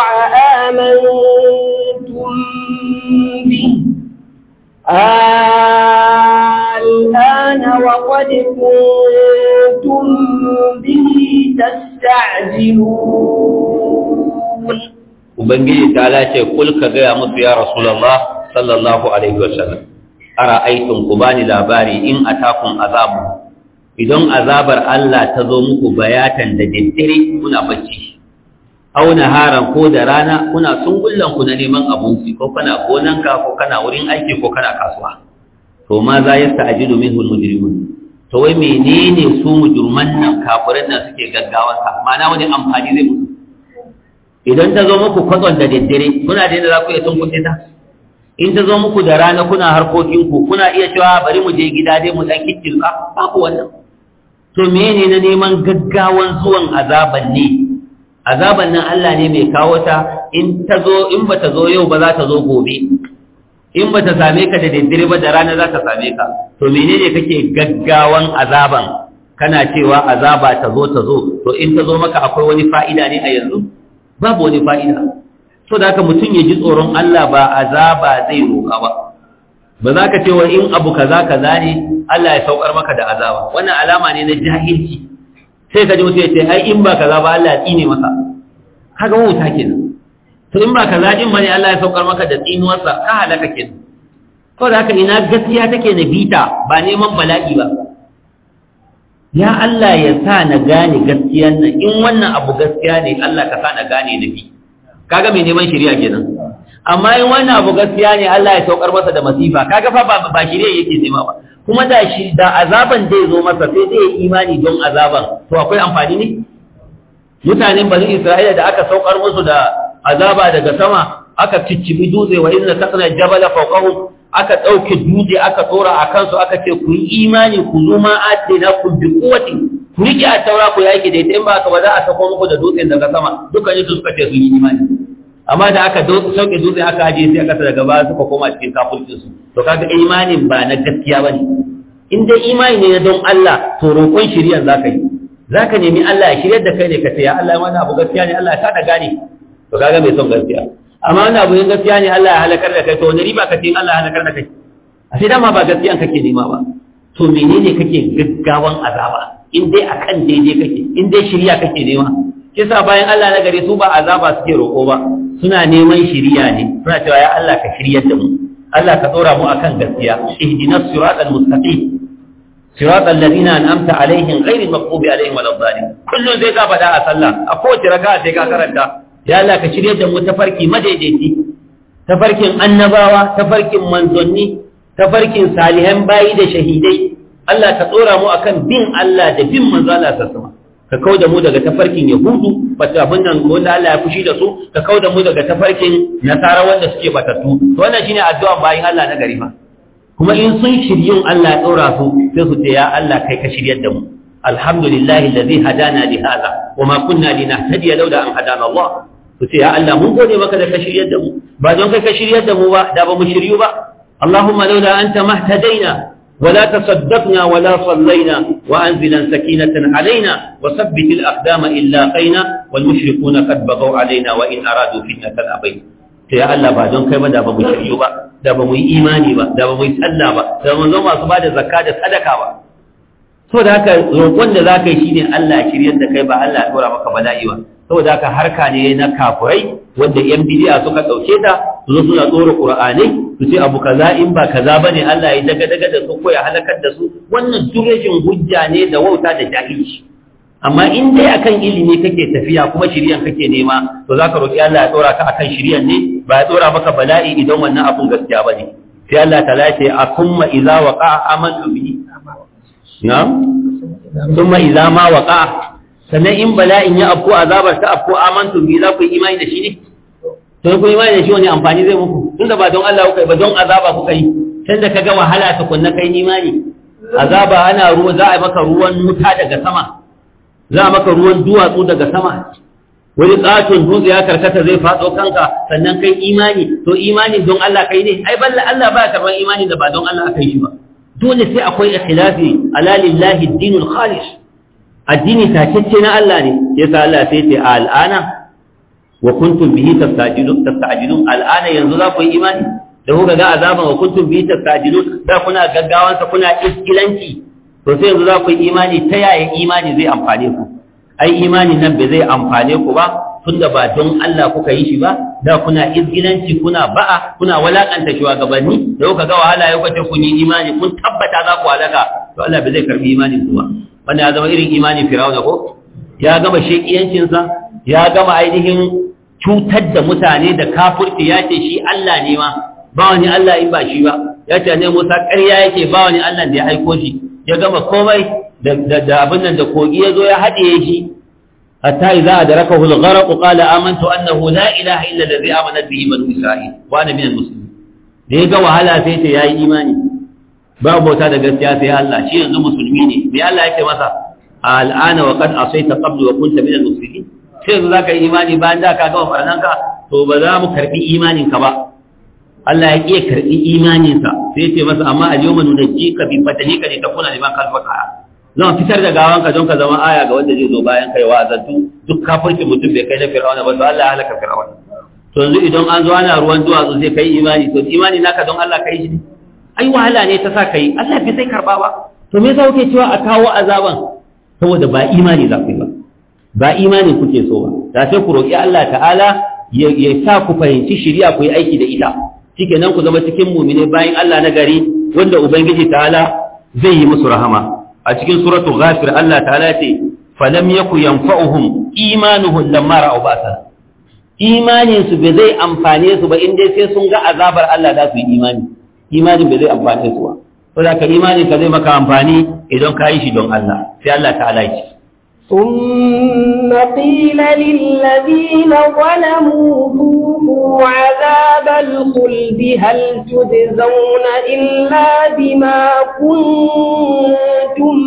آمنتم به الآن وقد كنتم به تستعجلون
Ubangiji ta lace kul ka gaya musu ya Rasulullah sallallahu alaihi wasallam ara'aytum ku bani labari in atakum azabu idan azabar Allah ta zo muku bayatan da daddare kuna bacci aw naharan ko da rana kuna sungullan ku na neman abinci ko kana gonanka ko kana wurin aiki ko kana kasuwa to ma za yasta'jilu minhu almujrimun to wai menene su mujurman nan kafirin nan suke gaggawan sa ma'ana wani amfani zai musu idan ta zo muku kwatson da daddare kuna da yadda za ku iya tunkuɗe ta in ta zo muku da rana kuna harkokinku kuna iya cewa bari mu je gida dai mu dan kikkilka ba ku wannan to mene na neman gaggawan zuwan azaban ne azaban nan Allah ne mai kawo ta in ta zo in ba ta zo yau ba za ta zo gobe in ba ta same ka da daddare ba da rana za ta same ka to menene kake gaggawan azaban kana cewa azaba ta zo ta zo to in ta zo maka akwai wani fa'ida ne a yanzu babu wani fa'ida so da haka mutum ya ji tsoron Allah ba azaba zai roƙa ba ba za ka ce wa in abu kaza kaza ne Allah ya saukar maka da azaba wannan alama ne na jahilci sai ka ji mutum ya ce ai in ba kaza ba Allah ya tsine masa kaga wuta kenan to in ba kaza din bane Allah ya saukar maka da tsinuwarsa ka halaka kenan to da haka ina gaskiya take na bita ba neman bala'i ba ya Allah ya sa na gane gaskiyan nan in wannan abu gaskiya ne Allah ka sa na gane na bi kaga mai neman shari'a kenan amma in wannan abu gaskiya ne Allah ya saukar masa da masifa kaga fa ba ba shari'a yake nema ba kuma da shi da azaban zai zo masa sai zai imani don azaban to akwai amfani ne mutanen bani Isra'ila da aka saukar musu da azaba daga sama aka ciccibi dutse wa inna taqna jabala fawqahum aka dauke dutse aka tsora a kansu aka ce ku yi imani ku zuma atina ku bi quwwati ku rike a taura ku yake da ita in ba ka ba za a sako muku da dutsen daga sama dukkan su suka ce su yi imani amma da aka sauke dutse aka aje sai aka daga ba suka koma cikin kafircin su to kaga imanin ba na gaskiya bane in dai imani ne don Allah to roƙon shiriyan zaka yi zaka nemi Allah ya shiryar da kai ne ka ce ya Allah wannan abu gaskiya ne Allah ya sa gane to kaga mai son gaskiya amma wannan abu yin gaskiya ne Allah ya halakar da kai to wani riba kace in Allah ya halakar da kai a sai dama ba gaskiyan kake nema ba to menene kake gaggawan azaba in dai akan daidai kake in dai shiriya kake nema kisa bayan Allah na gari su ba azaba suke roƙo ba, suna neman shiriya ne, suna cewa ya Allah ka shiryar da mu, Allah ka tsora mu akan gaskiya, ihdinas siratal mustaqim siratal ladina an'amta alaihim ghayril maghdubi alaihim waladdallin. Kullun zai ka fada a sallah, a kowace raka'a sai ka karanta ya Allah ka shiryar da mu tafarki madaidaici, tafarkin annabawa, tafarkin manzonni, tafarkin salihan bayi da shahidai. Allah ka tsora mu akan bin Allah da bin manzo Allah sallallahu ka kauda mu daga tafarkin yahudu bata abin nan wanda Allah ya fushi da su, ka kauda mu daga tafarkin nasara wanda suke batattu. To wannan shine addu'a bayin Allah na gari fa. Kuma in sun shiryun Allah ya tsora su sai su ce ya Allah kai ka shiryar da mu. Alhamdulillahi alladhi hadana li hadha wama kunna linahtadiya lawla an hadana Allah. Su ce ya Allah mun gode maka da ka shiryar da mu, ba don kai ka shiryar da mu ba da ba mu shiryu ba. Allahumma lawla anta mahtadaina ولا تصدقنا ولا صلينا وأنزلا سكينة علينا وثبت الأقدام إلا قينا والمشركون قد بغوا علينا وإن أرادوا فتنة أبينا. يا الله بعدون كيف دابا مشريو با دابا مي إيماني با دابا مي سلا با دابا من زوما سبا da zakka da sadaka ba. Saboda haka roƙon da zaka yi shine Allah ya shiryar da kai ba Allah ya dora maka bala'i ba. Saboda haka harka ne na kafurai wanda yan bid'a suka dauke ta su zo suna tsora Qur'anai su ce abu kaza in ba kaza bane Allah ya daga daga da su ko ya halakar da su. Wannan durejin hujja ne da wauta da jahilci. Amma in dai akan ilimi kake tafiya kuma shiriyan kake nema to zaka roki Allah ya tsora ka akan shiriyan ne ba ya tsora maka bala'i idan wannan abun gaskiya bane. Sai Allah ta lace akumma idza waqa'a amantu bihi. Na'am. Thumma idza ma waqa'a sannan in bala'in ya afko azabar ta afko amantu bi za ku yi imani da shi ne to ku yi imani da shi wani amfani zai muku tunda ba don Allah kuka yi ba don azaba kuka yi sai da kaga wahala ta kunna kai imani. Azaba ana ruwa za a yi maka ruwan wuta daga sama, za a maka ruwan duwatsu daga sama, wani katon dutse ya karkata zai faɗo kanka sannan kai imani. To imani don Allah kai ne? Ai balla Allah ba karban imani da ba don Allah aka yi shi ba. Dole sai akwai ikhlasi, ala lillahi ad-dinul khalis. Addini takecce na Allah ne, yasa Allah sai ce al'ana wa kuntum bihi tastajilun tastajilun al'ana yanzu za ku yi imani da kuka ga azaban wa kuntum bihi tastajilun da kuna gaggawan sa kuna iskilanci to sai yanzu za ku yi imani ta yaya imani zai amfane ku. Ai imani nan bai zai amfane ku ba tunda ba don Allah kuka yi shi ba, da kuna izgilanci kuna ba'a kuna walakanta shugabanni da kuka ga wahala ya kwace kun yi imani kun tabbata za ku halaka to Allah bai zai karbi imanin ku ba. Wanda ya zama irin imanin Fir'auna ko ya gama shekiyancin sa, ya gama ainihin cutar da mutane da kafirci, ya ce shi Allah ne ma ba wani Allah in ba shi ba, ya ce ne Musa ƙarya yake ba wani Allah da ya aiko shi, ya gama komai da abin nan da kogi ya zo ya haɗiye shi hatta idza adrakahu al-gharq qala amantu annahu la ilaha illa alladhi amanat bihi banu isra'il wa ana minal muslimin. Da ya ga wahala sai ta yayi imani ba bauta da gaskiya sai Allah, shi yanzu musulmi ne. Me Allah yake masa al'ana wa qad asayta qablu wa kunta minal muslimin. Sai yanzu zaka yi imani bayan da ka gama farananka to ba za mu karbi imanin ka ba. Allah ya iya karbi imanin sa sai ya ce masa amma al-yawma nunajjika bi fatanika li takuna liman khalfaka. Zan fitar da gawanka don ka zama aya ga wanda zai zo bayan kai wa'azantu. Duk kafirci mutum bai kai na Fir'auna ba to Allah ya halaka Fir'auna. To yanzu idan an zo ana ruwan duwatsu sai kai imani, to imani naka don Allah kai shi ne? Ai wahala ne ta sa kai, Allah bai sai karba ba. To me yasa kuke cewa a kawo azaban? Saboda ba imani za ku yi ba, ba imani kuke so ba. Da sai ku roƙi Allah ta'ala ya sa ku fahimci shari'a ku yi aiki da ita. Shikenan ku zama cikin mu'mine bayan Allah na gari wanda Ubangiji ta'ala zai yi musu rahama. A cikin suratul Ghafir Allah ta'ala ce falam yaku yanfa'uhum imanuhum lamma ra'u ba'sa. Imanin su bai zai amfane su ba inda sai sun ga azabar Allah da su yi imani. Imanin bai zai amfane su ba. Saboda ka imani ka zai maka amfani idan ka yi shi don Allah. Sai Allah ta'ala ya ce
ثم قيل للذين ظلموا ذوقوا عذاب الخلد هل تجزون إلا بما كنتم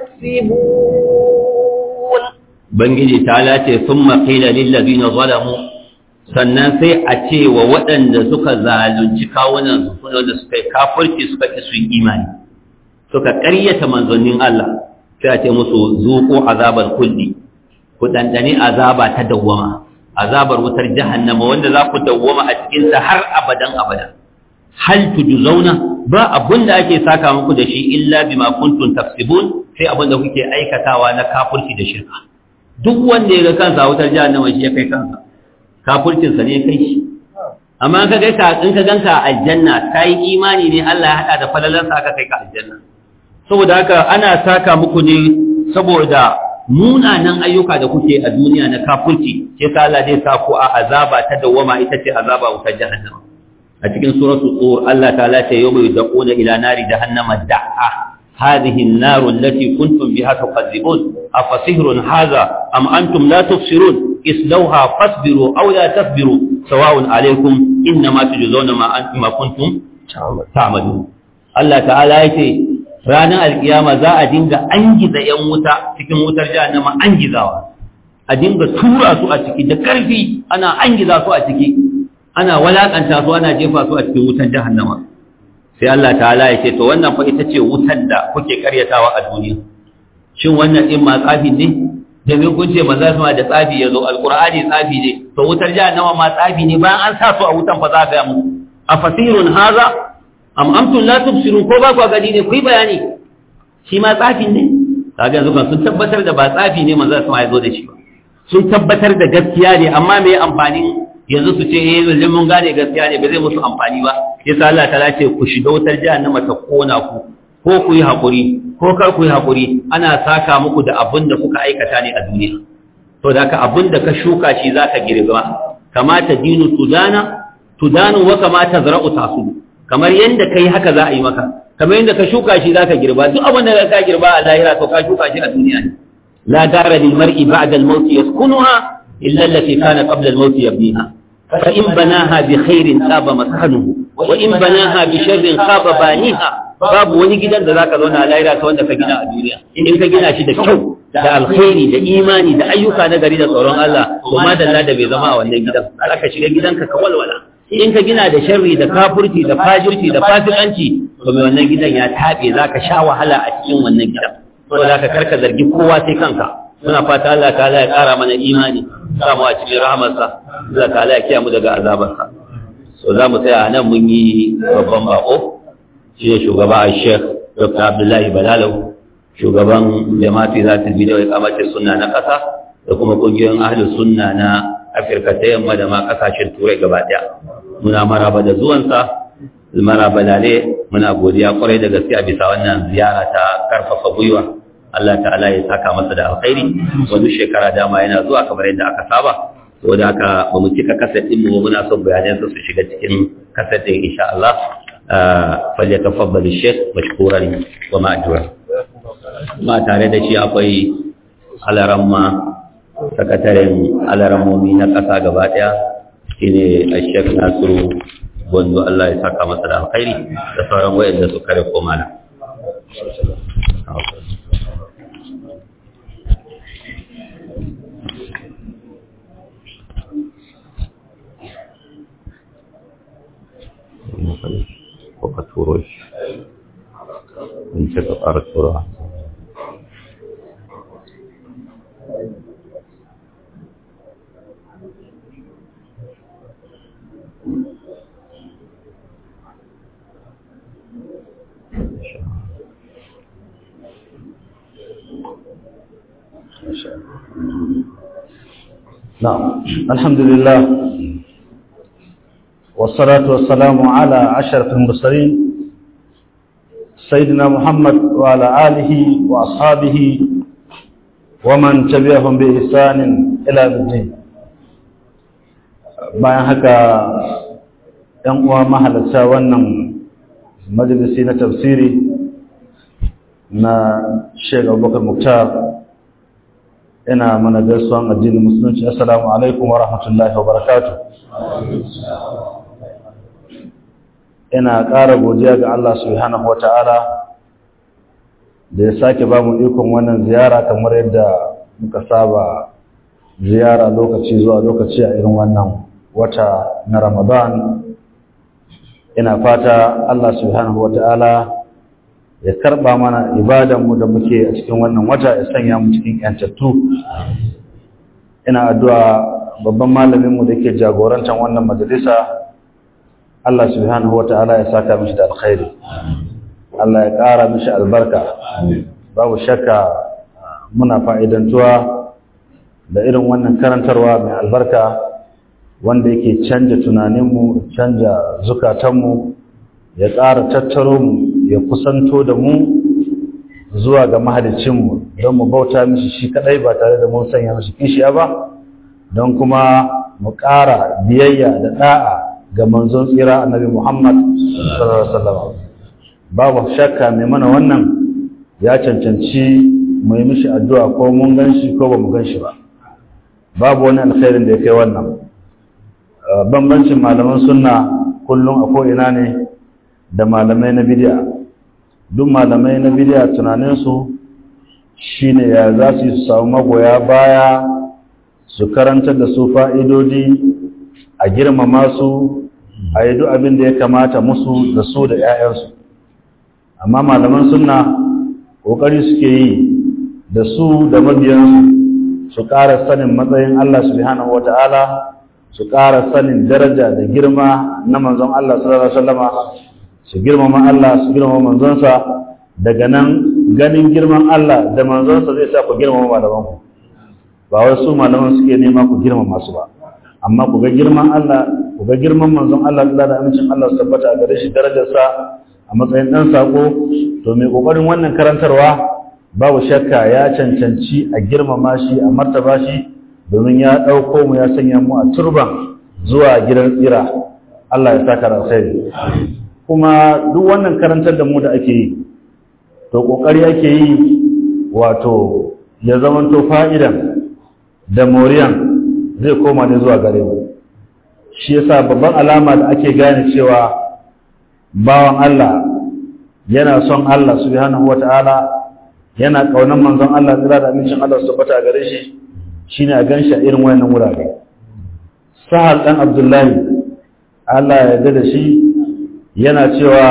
تكسبون. بنجي تعالى ثم قيل للذين ظلموا sannan sai a ce wa waɗanda suka zalunci kawunan su da suka yi kafirci suka ƙi su yi imani suka ƙaryata manzannin Allah sai a ce musu zuqu azabal kulli ku dandane azaba ta dawwama, azabar wutar jahannama wanda za ku dawwama a cikin ta har abadan abada. Hal tujzauna ba abunda ake saka muku da shi illa bima kuntum taksibun sai abunda kuke aikatawa na kafirci da shirka. duk wanda ya ga kansa a wutar jahannama shi ya kai kansa kafircinsa ne ya kai shi amma ka kai ka in ka ganka a aljanna kai imani ne Allah ya hada da falalansa aka kai ka aljanna saboda haka ana saka muku ne saboda munanan ayyuka da kuke a duniya na kafirci sai ta Allah zai sa ku a azaba ta dawama ita ce azaba wutar jahannama a cikin suratul tur Allah ta'ala ce yawma yudquna ila nari jahannama da'a هذه النار التي كنتم بها تكذبون أفسحر هذا أم أنتم لا تبصرون اصلوها فاصبروا أو لا تصبروا سواء عليكم إنما تجزون ما أنتم ما كنتم تعملون الله تعالى يقول ranar alkiyama za a dinga angiza ‘yan wuta cikin wutar jahannama angizawa a dinga tura su a ciki da ƙarfi ana angiza su a ciki ana walakanta su ana jefa su a cikin wutar jahannama sai Allah ta'ala ya ce to wannan fa ita ce wutar da kuke karyatawa a duniya shin wannan din ma tsafi ne domin kun ce manzo sama da tsafi yazo alqur'ani tsafi ne to wutar jahannama ma tsafi ne bayan an sa su a wutan fa za ga mu afasirun haza am amtum la tubsirun ko ba ku gani ne ku yi bayani shi ma tsafi ne kaga yanzu kan sun tabbatar da ba tsafi ne manzo sama yazo da shi ba sun tabbatar da gaskiya ne amma me amfani yanzu su ce eh yanzu mun gane gaskiya ne ba zai musu amfani ba yasa Allah ta ce ku shiga wutar jahannama ta kona ku ko ku yi hakuri ko kar ku yi hakuri ana saka muku da abin da kuka aikata ne a duniya to da ka abin da ka shuka shi zaka girba kamata dinu tudana tudanu wa kamata zara'u tasudu kamar yanda kai haka za a yi maka kamar yanda ka shuka shi zaka girba duk abin da ka girba a lahira to ka shuka shi a duniya ne la dara lil mar'i ba'da al-maut yaskunuha illa allati kana qabla al-maut yabniha فإن بناها بخير خاب مسكنه وإن بناها بشر خاب بانيها babu wani gidan da zaka zauna a lahira ta wanda ka gina a duniya in ka gina shi da kyau da alkhairi da imani da ayyuka na gari da tsoron Allah to madalla da bai zama a wannan gidan aka shiga gidanka ka walwala in ka gina da sharri da kafirci da fajirci da fasikanci to mai wannan gidan ya tabe zaka sha wahala a cikin wannan gidan to zaka karka zargi kowa sai kanka muna fata Allah ta'ala ya kara mana imani samu a cikin rahamarsa Allah ta'ala ya kiyamu daga azabarsa so za mu tsaya nan mun yi babban bako shi ne shugaba Sheikh Doctor Abdullahi Balalau shugaban jama'ati za ta bidiyo ya kamace sunna na ƙasa da kuma ƙungiyoyin ahlus sunna na Afirka ta yamma da ma ƙasashen Turai gaba ɗaya muna maraba da zuwansa maraba lale muna godiya kwarai da gaske a bisa wannan ziyara ta karfafa gwiwa Allah ta'ala ya saka masa da alkhairi wani shekara dama yana zuwa kamar yadda aka saba to da aka ba mu cika kasar din mu muna son bayanan su shiga cikin kasar din insha Allah falyatafaddal ash-shaykh mashkuran wa ma'jura ma tare da shi akwai alaramma sakataren alarammomi na kasa gaba daya shine ash-shaykh Nasiru wanda Allah ya saka masa da alkhairi da sauran wayanda suka rako mana وقد تروش من شتى أرض تروح
نعم الحمد لله والصلاة والسلام على أشرف المرسلين سيدنا محمد وعلى آله وأصحابه ومن تبعهم بإحسان إلى الدين bayan haka ‘yan uwa mahalarta wannan majalisi na tafsiri na Sheikh Abubakar Muktar ina mana gaisuwan addinin musulunci assalamu alaikum wa rahmatullahi wa barakatuh ina ƙara godiya ga Allah subhanahu wata'ala da ya sake ba mu ikon wannan ziyara kamar yadda muka saba ziyara lokaci zuwa lokaci a irin wannan wata na Ramadan ina fata Allah subhanahu wata'ala ya karba mana ibadanmu da muke a cikin wannan wata ya sanya mu cikin yantattu ina addu'a babban malaminmu da yake jagorantar wannan majalisa Allah subhanahu wata'ala ya saka mishi da alkhairi Allah ya ƙara mishi albarka babu shakka muna fa'idantuwa da irin wannan karantarwa mai albarka wanda yake canja tunaninmu, canja zukatanmu, ya ƙara tattaro mu, ya kusanto da mu zuwa ga mahalicinmu don mu bauta mishi shi kadai ba tare da mun sanya mishi kishiya ba, don kuma mu ƙara biyayya da da'a ga manzon tsira annabi Muhammad sallallahu alaihi wasallam. Babu shakka mai mana wannan ya cancanci mu yi mishi addu'a ko mun ganshi ko ba mu ganshi ba. Babu wani alkhairin da ya kai wannan. Bambancin malaman sunna kullum a ko'ina ne da malamai na bid'a. Duk malamai na bid'a tunaninsu shine ya za su yi su samu magoya baya su karantar da su fa'idodi, a girmama su, a yi duk abin da ya kamata musu da su da ‘ya'yansu. Amma malaman sunna ƙoƙari suke yi da su da mabiyansu su ƙara sanin matsayin Allah subhanahu wa ta'ala, su ƙara sanin daraja da girma na manzon Allah sallallahu alaihi wasallama, su girmama Allah, su girmama manzonsa. Daga nan ganin girman Allah da manzonsa zai sa ku girmama malamanku. Ba wai su malaman suke nema ku girmama su ba, amma ku ga girman Allah, ku ga girman manzon Allah da amincin Allah su tabbata a gare shi, darajarsa a matsayin dan sako. To mai kokarin wannan karantarwa babu shakka ya cancanci a girmama shi, a martaba shi, domin ya dauko mu ya sanya mu a turban zuwa gidan tsira. Allah ya saka alkhairi. Kuma duk wannan karantar da mu da ake yi, to kokari ake yi wato ya zamanto fa'idan da moriyan zai koma ne zuwa gare mu. Shi yasa babban alama da ake gane cewa bawan Allah yana son Allah subhanahu wata'ala, yana kaunan manzon Allah tsira da amincin Allah su tabbata gare shi, shine a ganshi a irin wayannan wurare. Sahal dan Abdullahi Allah ya yarda da shi yana cewa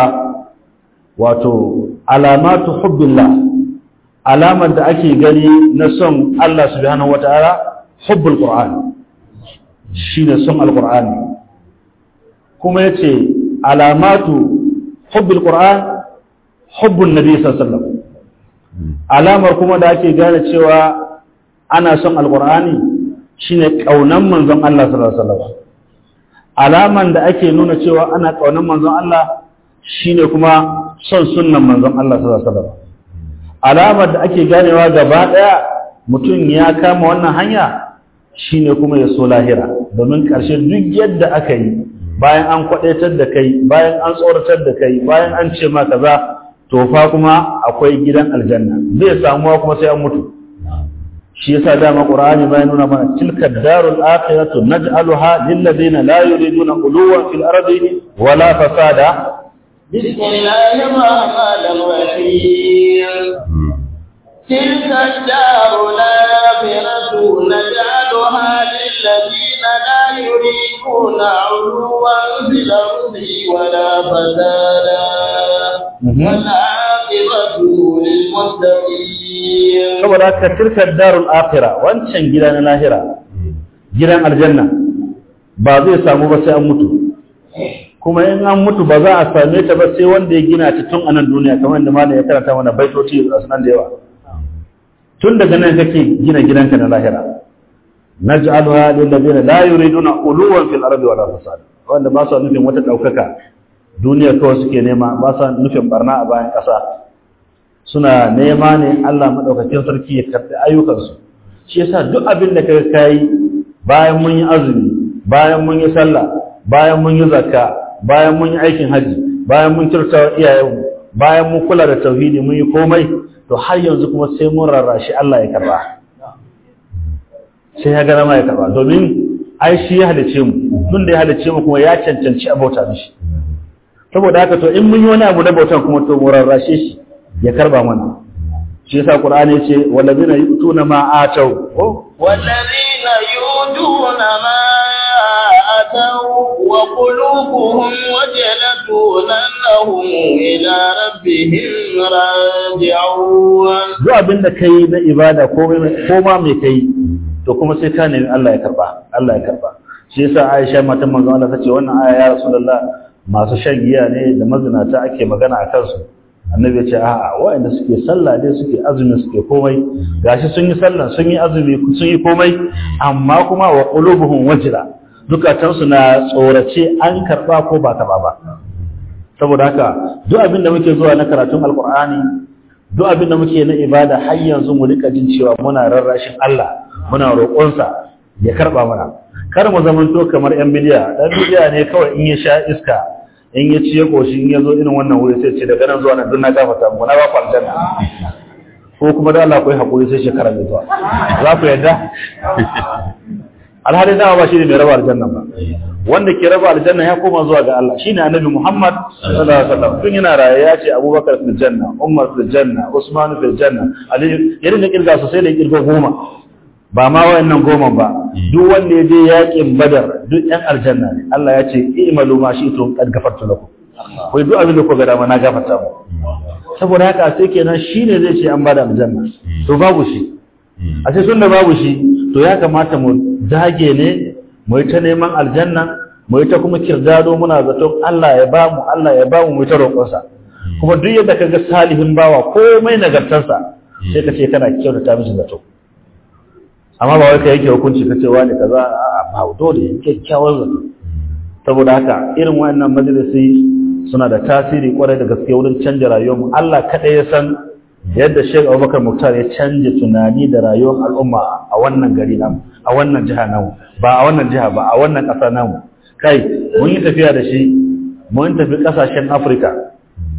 wato alamatu hubbillah, alamar da ake gani na son Allah subhanahu wata'ala, hubbul qur'an, shine son alqur'ani. Kuma yace alamatu hubbil qur'an hubbun nabi sallallahu alaihi wasallam. Alamar kuma da ake gane cewa ana son alqur'ani shine kaunan manzon Allah sallallahu alaihi wasallam. Alaman da ake nuna cewa ana kaunan manzon Allah shine kuma son sunnan manzon Allah sallallahu alaihi wasallam. Alamar da ake ganewa gaba daya mutum ya kama wannan hanya shine kuma ya so lahira, domin karshe duk yadda aka yi bayan an kwadaitar da kai, bayan an tsoratar da kai, bayan an ce ma kaza, to fa kuma akwai gidan aljanna zai samuwa kuma sai an mutu. Shi yasa dama Qur'ani bayan nuna mana tilka darul akhiratu naj'aluha lil ladina la yuriduna uluwan fil ardi wala fasada.
Bismillahir rahmanir rahim. Tilka darul akhiratu naj'aluha lil ladina la yuriduna uluwan fil ardi wala fasada. Saboda haka tilkar darul akhirah, wancan gida na lahira, gidan aljanna, ba zai samu ba sai an mutu. Kuma in an mutu ba za a same ta ba sai wanda ya gina ta tun a nan duniya, kamar da malam ya karanta mana baitoci a sunan da yawa. Tun daga nan kake gina gidanka na lahira. Naj'aluha lil ladina la yuriduna uluwan fil ardi wala fasad. Wanda ba su nufin wata daukaka, duniya kawai suke nema, ba sa nufin barna a bayan ƙasa. Suna nema ne Allah maɗaukakin sarki ya karɓi ayyukansu. Shi yasa duk abin da kai kai bayan mun yi azumi, bayan mun yi sallah, bayan mun yi zakka, bayan mun yi aikin haji, bayan mun kyautata iyayenmu, bayan mun kula da tauhidi, mun yi komai, to har yanzu kuma sai mun rarrashi Allah ya karɓa. Sai ya ga ma ya karɓa, domin ai shi ya halice mu, tun da ya halice mu kuma ya cancanci a bauta mishi. Saboda haka to in mun yi wani abu na bautan kuma to mu rarrashe shi ya karba mana. Shi yasa Qur'ani yace wallazina yutuna ma atau wallazina yutuna ma atau wa qulubuhum wajalatun annahum ila rabbihim raji'un.
Duk abinda kai na ibada ko ko ma me kai to kuma sai ka nemi Allah ya karba, Allah ya karba. Shi yasa Aisha matan manzon Allah tace wannan aya ya Rasulullah masu shan giya ne da mazinata ake magana a kansu, annabi ya ce a'a wa'anda suke sallah dai suke azumi suke komai gashi sun yi sallah sun yi azumi sun yi komai amma kuma wa qulubuhum wajila dukatansu na tsorace an karba ko ba karba ba. Saboda haka duk abin da muke zuwa na karatun alqur'ani duk abin da muke na ibada har yanzu mu rika jin cewa muna rarrashin Allah muna roƙonsa ya karba mana. Kar mu zamanto kamar yan bidiya, dan bidiya ne kawai in ya sha iska in ya ciye koshi in ya zo irin wannan wuri sai ce daga nan zuwa nan duk na gafarta mu na ba ku aljanna ko kuma da Allah ku yi hakuri sai shekara mai zuwa za ku yadda alhali dama ba shi ne mai raba aljanna ba wanda ke raba aljanna ya koma zuwa ga Allah shine annabi Muhammad sallallahu alaihi wasallam tun yana raye ya ce Abubakar fil janna Umar fil janna Usman fil janna Ali ya dinga kirga su sai da kirga goma ba ma wayannan goma ba duk wanda ya je yakin Badar duk ɗan aljanna ne Allah ya ce i'malu ma shi'tum qad ghafartu lakum kai duk abin da ku ga dama na gafarta mu saboda haka sai kenan shine zai ce an bada aljanna to babu shi a sai tunda babu shi to ya kamata mu dage ne mu yi ta neman aljanna mu yi ta kuma kirdado muna zaton Allah ya ba mu Allah ya ba mu mu ta roƙonsa kuma duk yadda kaga salihin bawa komai nagartarsa sai ka ce kana kyautata mishi zato amma ba wai ka yake hukunci ka ce wani kaza a ba dole kyakkyawar zato saboda haka irin wannan majalisi suna da tasiri kwarai da gaske wurin canja rayuwar mu Allah kada ya san yadda Sheikh Abubakar Muktar ya canja tunani da rayuwar al'umma a wannan gari namu a wannan jiha namu ba a wannan jiha ba a wannan ƙasa namu kai mun yi tafiya da shi mun tafi ƙasashen Afirka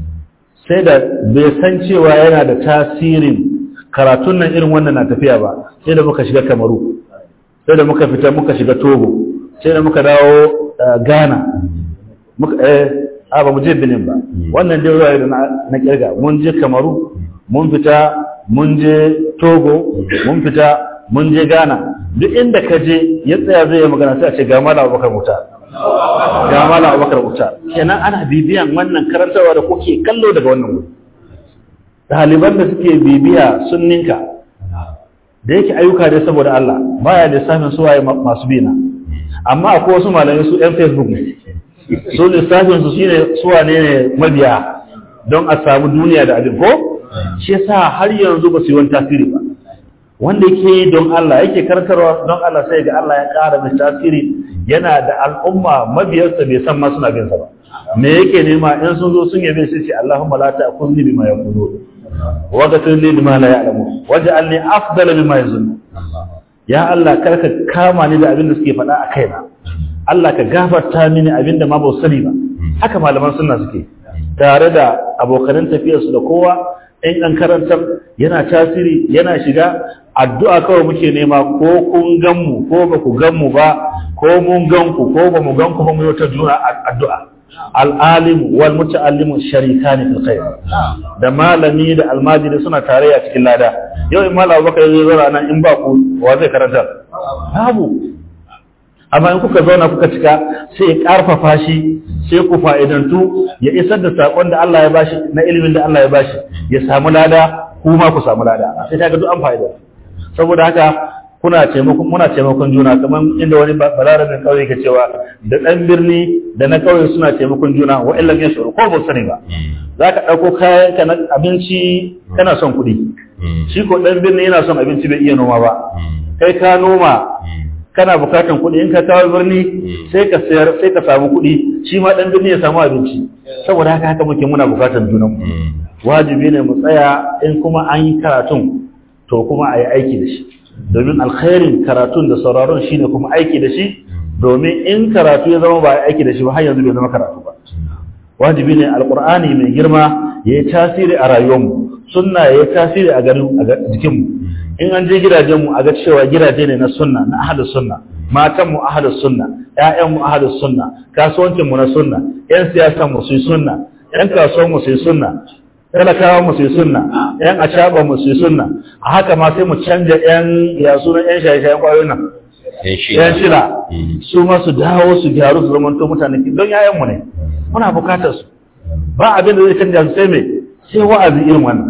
sai da bai san cewa yana da tasirin karatun nan irin wannan na tafiya ba sai da muka shiga Kamaru sai da muka fita muka shiga Togo sai da muka dawo Ghana muka eh a ba mu je Benin ba wannan dai ruwa da na kirga mun je Kamaru mun fita mun je Togo mun fita mun je Ghana duk inda ka je ya tsaya zai yi magana sai a ce ga Malam Abubakar Muktar ga Malam Abubakar Muktar kenan ana bibiyan wannan karantawa da kuke kallo daga wannan wuri ɗaliban da suke bibiya sun ninka da yake ayyuka dai saboda Allah baya lissafin su waye masu bina amma akwai wasu malamai su ɗan Facebook ne su lissafin su shine su wane ne mabiya don a samu duniya da abin ko shi yasa har yanzu ba su yi wani tasiri ba wanda yake yi don Allah yake karantarwa don Allah sai ga Allah ya ƙara mai tasiri yana da al'umma mabiyarsa bai san ma suna bin sa ba me yake nema in sun zo sun yabe sai ce Allahumma la ta'khudni bima yaqulun wa ghfir li lima la ya'lamun waj'alni afdala mimma yazunnu ya Allah karka kama ni da abin da suke faɗa a kaina Allah ka gafarta mini abin da ma ba sani ba haka malaman sunna suke tare da abokan tafiyar su da kowa in an karantar yana tasiri yana shiga addu'a kawai muke nema ko kun gan mu ko ba ku gan mu ba ko mun gan ku ko ba mu gan ku ba mu yi ta juna addu'a al'alim wal muta'allimu sharikani fil khair da malami da almajiri suna tare a cikin lada yau in malam Abubakar zai zo nan in ba ku wa zai karanta babu amma in kuka zauna kuka cika sai ya karfafa shi sai ku fa'idantu ya isar da sakon da Allah ya bashi na ilimin da Allah ya bashi ya samu lada kuma ku samu lada sai kaga duk an fa'ida saboda haka kuna taimakon muna taimakon juna kamar inda wani balarabin kauye ke cewa da dan birni da na kauye suna taimakon juna wa illa ya shuru ko ba sani ba zaka dauko kayan ka na abinci kana son kuɗi shi ko dan birni yana son abinci bai iya noma ba kai ka noma kana bukatan kuɗi in ka kawo birni sai ka sayar sai ka samu kuɗi shi ma dan birni ya samu abinci saboda haka haka muke muna bukatan junan mu wajibi ne mu tsaya in kuma an yi karatun to kuma a yi aiki da shi domin alkhairin karatun da sauraron shine kuma aiki da shi domin in karatu ya zama ba a aiki da shi ba har yanzu bai zama karatu ba wajibi ne alqur'ani mai girma ya yi tasiri a rayuwarmu sunna ya yi tasiri a garin a jikinmu in an je gidajenmu a ga cewa gidaje ne na sunna na ahlus sunna matanmu ahlus sunna ƴaƴanmu ahlus sunna kasuwancinmu na sunna ƴan siyasanmu su yi sunna ƴan kasuwanmu su yi sunna talakawa mu sai sunna yan acaba mu sai sunna a haka ma sai mu canja yan ya sunan yan shaye-shayen kwayoyin nan yan shira su ma su dawo su gyaru su zama to mutane don yayan mu ne muna bukatar su ba abin da zai canja su sai me sai wa'azi irin wannan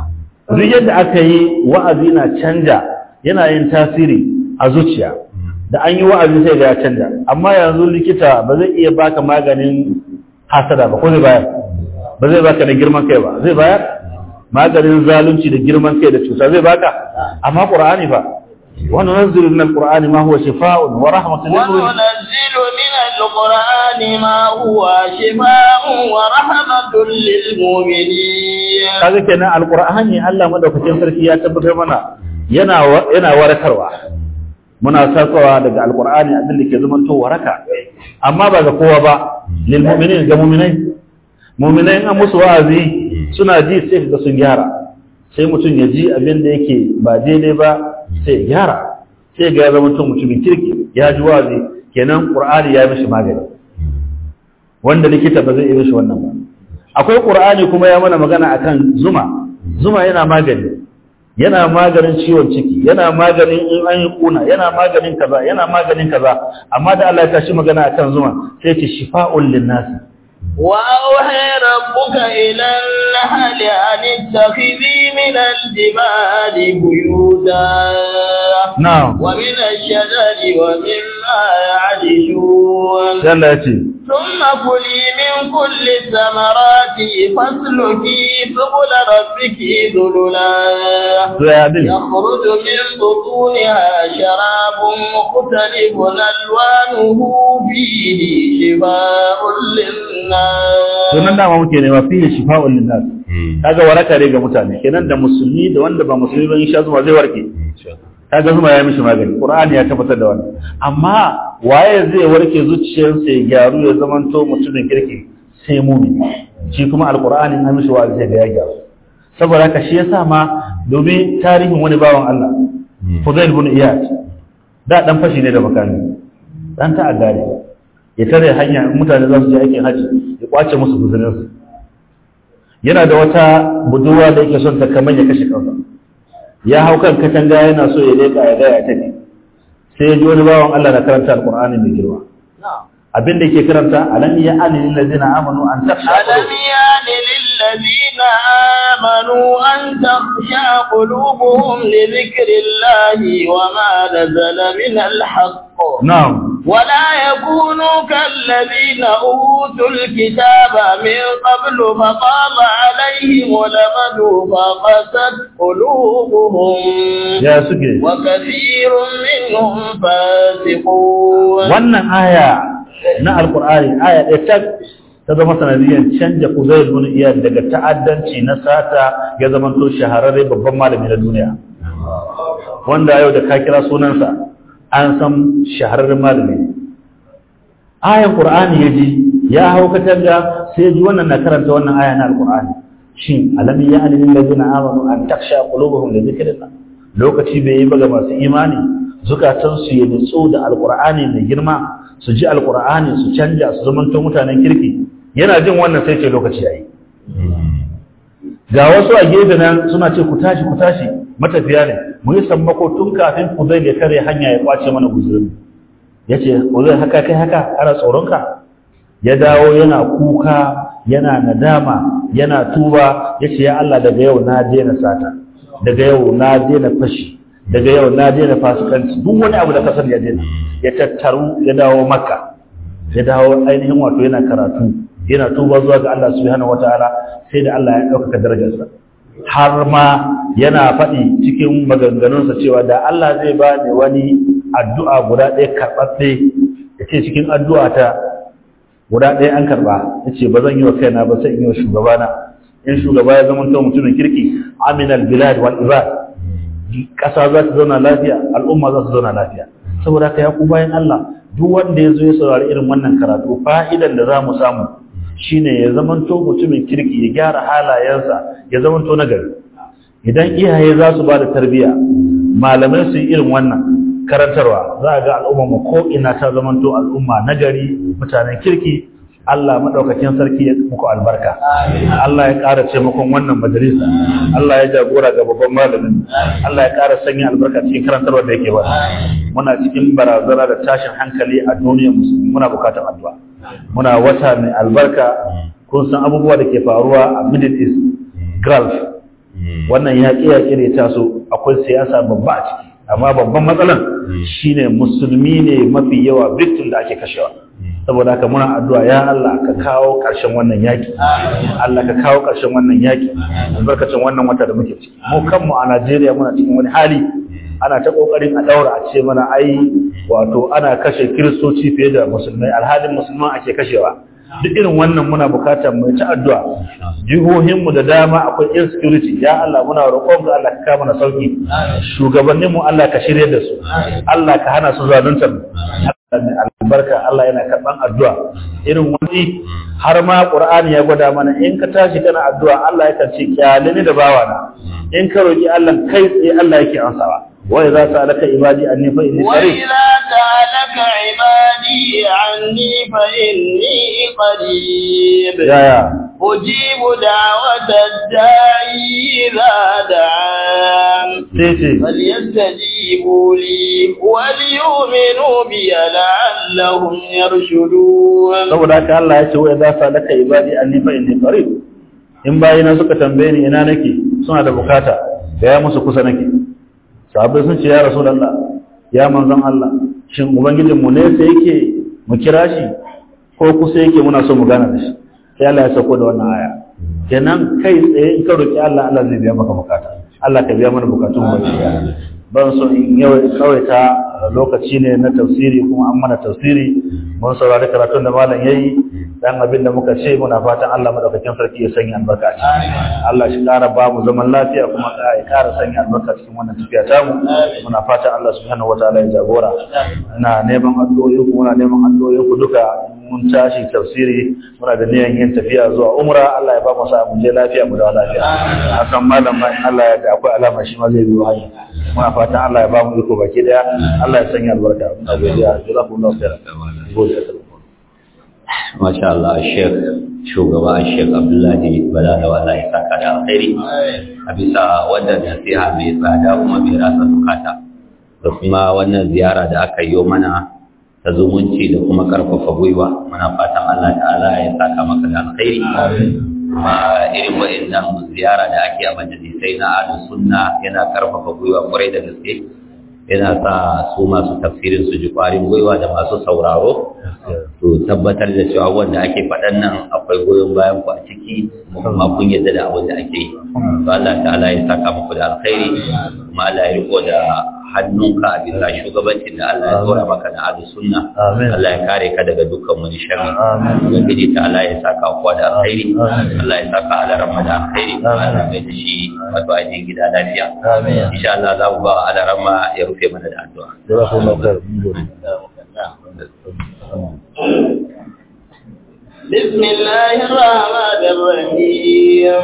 duk yadda aka yi wa'azi na canja yana yin tasiri a zuciya da an yi wa'azi sai ga ya canja amma yanzu likita ba zai iya baka maganin hasada ba ko zai bayar ba zai baka da girman kai ba, zai bayar maganin zalunci da girman kai da cuta zai baka. Amma Qur'ani fa wa nunzilu min al-Qur'ani ma huwa shifaa'un wa rahmatun lil mu'minin.
Wa nunzilu min al-Qur'ani ma huwa shifaa'un wa rahmatun lil mu'minin.
Kaga kenan al-Qur'ani Allah madaukakin sarki ya tabbatar mana yana yana warakarwa. Muna sakawa daga al-Qur'ani abin da ke zaman to waraka, amma ba ga kowa ba, lil mu'minin ga mu'minai. Mu'minai an musu wa'azi suna ji sai ga sun gyara, sai mutum ya ji abin da yake ba daidai ba sai ya gyara, sai ga ya zama mutum mutumin kirki, ya ji wazi, kenan Qur'ani ya mishi magani wanda likita ba zai yi mishi wannan ba. Akwai Qur'ani kuma ya mana magana akan zuma. Zuma yana magani, yana maganin ciwon ciki, yana maganin in an yi kuna, yana maganin kaza, yana maganin kaza. Amma da Allah ya tashi magana akan zuma sai ya ce shifa'un lin-nas.
وأوحي ربك إلى النحل أن اتخذي من الجبال بيوتا
نعم
ومن الشجر ومما يعرشون ثم كلي من كل الثمرات فاسلكي سبل ربك ذللا يخرج من بطونها شراب مختلف ألوانه فيه شفاء للناس.
sunan dama muke nema fiye shifa'un linnas. Kaga waraka ne ga mutane, kenan da musulmi da wanda ba musulmi ba insha Allah zai warke. Kaga zuma ya mishi magani, Qur'ani ya tabbatar da wannan. Amma waye zai warke zuciyarsa ya gyaru ya zamanto mutumin kirki sai mu'mini. Shi kuma al-Qur'ani ya mishi wa'azi sai ga ya gyaru. Saboda haka shi yasa ma domin tarihin wani bawan Allah, Fudail ibn Iyad, da dan fashi ne da makami. Dan ta'adda ne. Ya tare hanya mutane za su je aikin haji ya kwace musu guzurinsu. Yana da wata budurwa da yake son ta kamar ya kashe kansa. Ya hau kan katanga yana so ya leka ya ga ya take. Sai ya ji wani bawan Allah na karanta Al-Qur'ani mai girma. Abin da yake karanta alam ya ani lil ladina amanu an takhsha
alam ya lil ladina amanu an takhsha qulubuhum li dhikrillahi wa ma nazala min al-haqq.
Na'am.
ولا يكونوا كالذين أوتوا الكتاب من قبل فطال عليهم الأمد فقست قلوبهم
يا سكي
وكثير منهم فاسقون.
wannan aya na alqur'ani aya ɗaya ta ta zama sanadiyyar canja Fudail ibn Iyad daga ta'addanci na sata ya zama to shahararre babban malami na duniya, wanda yau da ka kira sunansa an san shahararren malami. Ayan Qur'ani yaji ya hau katanga sai ji wannan na karanta wannan aya na Al-Qur'ani. Shin alam ya alil ladina amanu an taksha qulubuhum li dhikrillah. Lokaci bai yi ba ga masu imani zukatan su ya nutsu da Al-Qur'ani mai girma, su ji Al-Qur'ani su canja su zamanto mutanen kirki. Yana jin wannan sai ce lokaci yayi. Ga wasu a gefe nan suna ce ku tashi ku tashi matafiya ne, mu yi sammako tun kafin ku zai kare hanya ya kwace mana guzurin. Ya ce, ku zai haka kai haka ana tsoronka? Ya dawo yana kuka, yana nadama, yana tuba, ya ce ya Allah daga yau na daina sata, daga yau na daina fashi, daga yau na daina fasikanci, duk wani abu da kasar ya daina. Ya tattaru ya dawo Makka, ya dawo ainihin wato yana karatu, yana tuba zuwa ga Allah subhanahu wataala, sai da Allah ya ɗaukaka darajarsa. Har ma yana faɗi cikin maganganunsa cewa da Allah zai ba ni wani addu'a guda ɗaya karɓaɓɓe, ya ce cikin addu'a ta guda ɗaya an karɓa, ya ce ba zan yi wa kaina ba sai in yi wa shugabana. In shugaba ya zama ta mutumin kirki, aminal bilad wal ibad, ƙasa za ta zauna lafiya, al'umma za su zauna lafiya. Saboda haka ya ku bayan Allah, duk wanda ya zo ya saurari irin wannan karatu, fa'idan da za mu samu shine ya zamanto mutumin kirki, ya gyara halayensa, ya zamanto nagari. Idan iyaye za su ba da tarbiyya, malamai su yi irin wannan karantarwa, za a ga al'umma mu ko ina ta zamanto al'umma nagari, mutanen kirki. Allah madaukakin sarki ya muku albarka. Allah ya ƙara taimakon wannan majalisa. Allah ya jagora ga babban malamin. Allah ya ƙara sanya albarka cikin karantarwa da yake ba. Muna cikin barazana da tashin hankali a duniyar musulmi, muna bukatar addu'a. Muna wata mai albarka, kun san abubuwa da ke faruwa a Middle East, Gulf. Wannan yaƙi yaƙi ne taso, akwai siyasa babba a ciki, amma babban matsalan shine musulmi ne mafi yawa victim da ake kashewa. saboda haka muna addu'a ya Allah ka kawo ƙarshen wannan yaki Allah ka kawo ƙarshen wannan yaki albarkacin wannan wata da muke ciki mu kanmu a Najeriya muna cikin wani hali ana ta kokarin a daura a ce mana ai wato ana kashe kiristoci fiye da musulmai alhalin musulman ake kashewa duk irin wannan muna bukatar mu ta addu'a jihohin mu da dama akwai insecurity ya Allah muna roƙon ka Allah ka kawo mana sauki shugabannin mu Allah ka shirye da su Allah ka hana su zaluntar mu albarka Allah yana karban addu'a irin wani har ma Qur'ani ya gwada mana in ka tashi kana addu'a Allah yakan ce kyalini da bawana in ka roki Allah kai tsaye Allah yake ansawa wa idza sa'alaka ibadi anni fa inni
wa
qarib
idza sa'alaka ibadi anni fa inni qarib
ya ya
ujibu da'wata da'i idza da'an
sai
falyastajibu li wa liyu'minu bi la'allahum yarshudun
saboda haka Allah ya ce wa idza sa'alaka ibadi anni fa inni qarib in bayina suka tambaye ni ina nake suna da bukata da ya musu kusa nake sahabbai sun ce ya rasulullah ya manzon Allah shin ubangijin mu ne sai yake mu kira shi ko kusa yake muna so mu gana da shi sai Allah ya sako da wannan aya kenan kai tsaye in ka roki Allah Allah zai biya maka bukata Allah ka biya mana bukatun mu ban so in yau tsawaita lokaci ne na tafsiri kuma an mana tafsiri mun saurari karatun da malam yayi dan abin da muka ce muna fatan Allah madaukakin sarki ya sanya albarka a ciki Allah shi ƙara ba mu zaman lafiya kuma ya ƙara sanya albarka cikin wannan tafiya ta mu muna fatan Allah subhanahu wataala ya jagora ina neman addu'o'i ku muna neman addu'o'i ku duka mun tashi tafsiri muna da niyyar yin tafiya zuwa umra Allah ya ba mu sa mu je lafiya mu dawo lafiya hakan malam ma Allah ya da akwai alama shi ma zai biyo hanya muna fatan Allah ya ba mu iko baki daya Allah ya sanya albarka muna godiya jazakumullahu khairan godiya
masha Allah Sheikh shugaba Sheikh Abdullahi Balala wallahi saka da alkhairi a bisa wannan nasiha mai tsada kuma mai rasa zukata da kuma wannan ziyara da aka yi mana ta zumunci da kuma karfafa gwiwa muna fatan Allah ta'ala ya saka maka da alkhairi kuma irin wa'annan ziyara da ake a majalisai na ahlus sunna yana karfafa gwiwa kwarai da gaske yana sa su masu tafsirin su ji kwarin gwiwa da masu sauraro to tabbatar da cewa wanda ake faɗan nan akwai goyon bayan ku a ciki kuma kun yadda da abin da ake yi to Allah ta'ala ya saka muku da alkhairi kuma Allah ya riko da hannunka a bisa shugabancin da Allah ya tsora maka na ahlus sunna Allah ya kare ka daga dukkan wani sharri ubangiji ta Allah ya saka ku da alkhairi Allah ya saka alaramma da alkhairi Allah ya da shi wato a cikin gida lafiya insha Allah za mu ba alaramma ya rufe mana da addu'a
بسم الله الرحمن الرحيم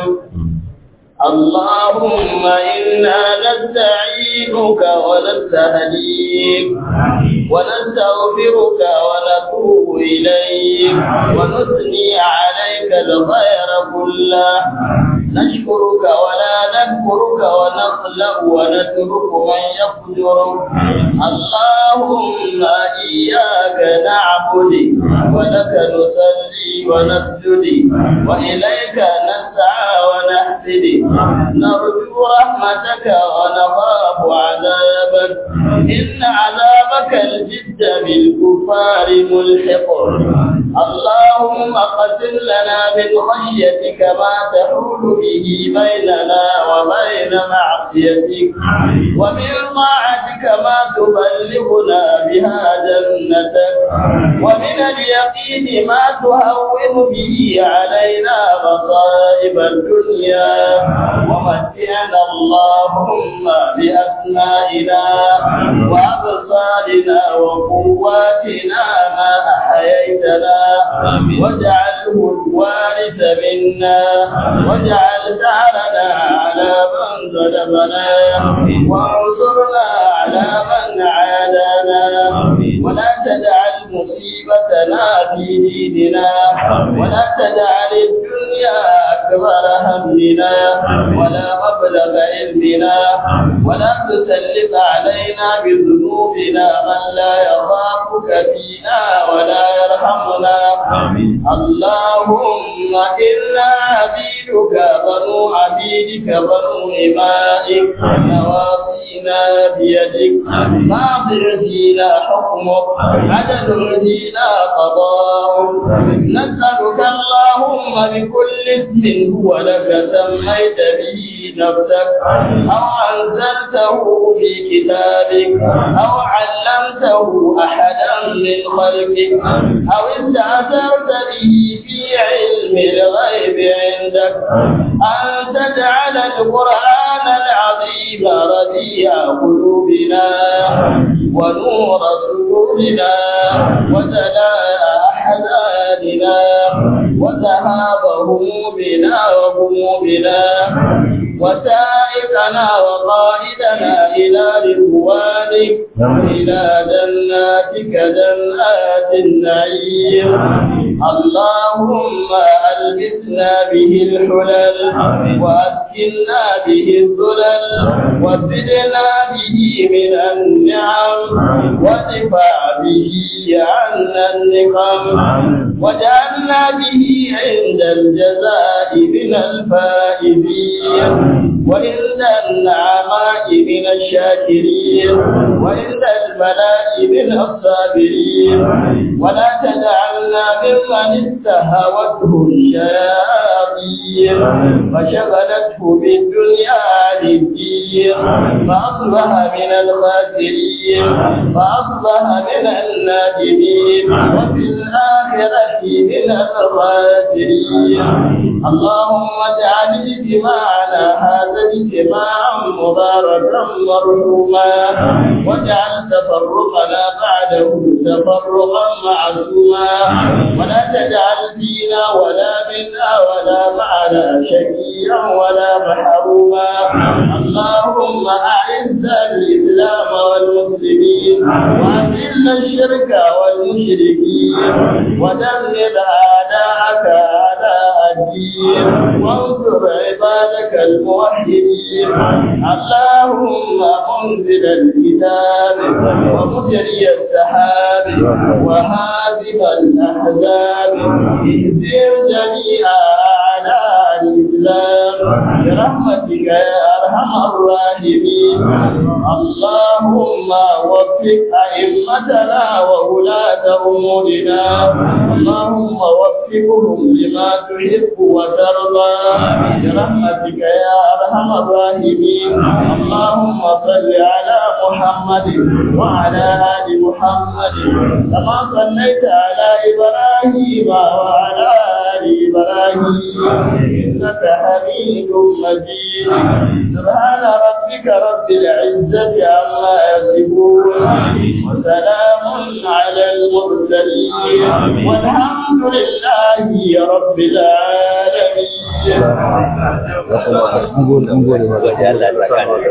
اللهم إنا نستعينك ونستهديك ونستغفرك ونتوب إليك ونثني عليك الخير كله نشكرك ولا نكفرك ونخلق ونترك من يقدرك اللهم إياك نعبد ولك نصلي ونسجد وإليك نسعى ونحسد نرجو رحمتك ونخاف عذابك إن عذابك الجد بالكفار ملحق اللهم قسم لنا من خشيتك ما تحول به بيننا وبين معصيتك ومن طاعتك ما تبلغنا بها جنتك ومن اليقين ما تهون به علينا مصائب الدنيا ومتعنا اللهم بأسمائنا وأبصارنا وقواتنا ما أحييتنا واجعله الوارث منا واجعل ثأرنا على من ظلمنا وانصرنا على من عادانا ولا تجعل مصيبتنا في ديننا ولا تجعل الدنيا
الدنيا أكبر همنا ولا مبلغ علمنا ولا تسلط علينا بذنوبنا من لا يخافك فينا ولا يرحمنا. اللهم إنا عبيدك بنو عبيدك بنو إمائك نواصينا بيدك ماض فينا حكمك عدل فينا قضاؤك. نسألك اللهم بكل اسم هو لك سميت به نفسك أو أنزلته في كتابك أو علمته أحدا من خلقك أو استأثرت به في علم الغيب عندك أن تجعل القرآن العظيم ربيع قلوبنا ونور صدورنا وجلاء أحزاننا وذهاب همومنا وغمومنا وسائقنا وقائدنا إلى رضوانك إلى جناتك جنات النعيم. اللهم ألبسنا به الحلل وأسكننا به الذلل وزدنا به من النعم ودفع به عنا النقم وجعلنا به عند الجزاء من الفائزين وعند النعماء من الشاكرين وعند البلاء من الصابرين. ولا تجعلنا ممن استهوته الشياطين فشغلته بالدنيا عن الدين فأصبح من الخاسرين فأصبح من النادمين وفي الآخرة من الخاسرين. اللهم اجعل اجتماعنا هذا اجتماعا مباركا مرحوما واجعل تفرقنا بعده تفرقا معصوما ولا تجعل فينا ولا منا ولا معنا شقيا ولا محروما. اللهم أعز الإسلام والمسلمين وأذل الشرك والمشركين ودمر أعداءك أعداء الدين وانصر عبادك الموحدين. اللهم منزل الكتاب ومجري السحاب وهازم الأحزاب اهزم جميع أعداء الإسلام برحمتك يا أرحم الراحمين. اللهم وفق أئمتنا وولاة أمورنا اللهم وفقهم لما تحب وترضى برحمتك يا أرحم الراحمين. اللهم صل على محمد وعلى آل محمد كما صليت على إبراهيم وعلى آل إبراهيم إنك حميد مجيد. سبحان ربك رب العزة عما يصفون وسلام على المرسلين والحمد لله رب العالمين.